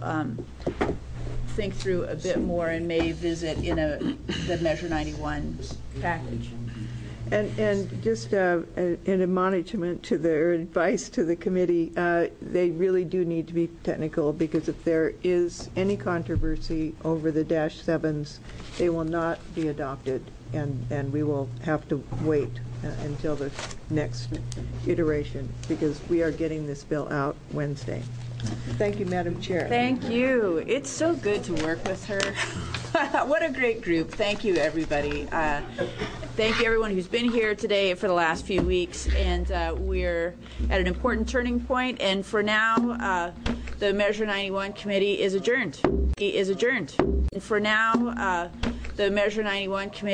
think through a bit more and may visit in the Measure 91 package.
And just an admonishment to or advice to the committee, they really do need to be technical, because if there is any controversy over the -7s, they will not be adopted, and we will have to wait until the next iteration, because we are getting this bill out Wednesday. Thank you, Madam Chair.
Thank you. It's so good to work with her. What a great group. Thank you, everybody. Thank you, everyone who's been here today for the last few weeks. And we're at an important turning point. And for now, the Measure 91 Committee is adjourned. And for now, the Measure 91 Committee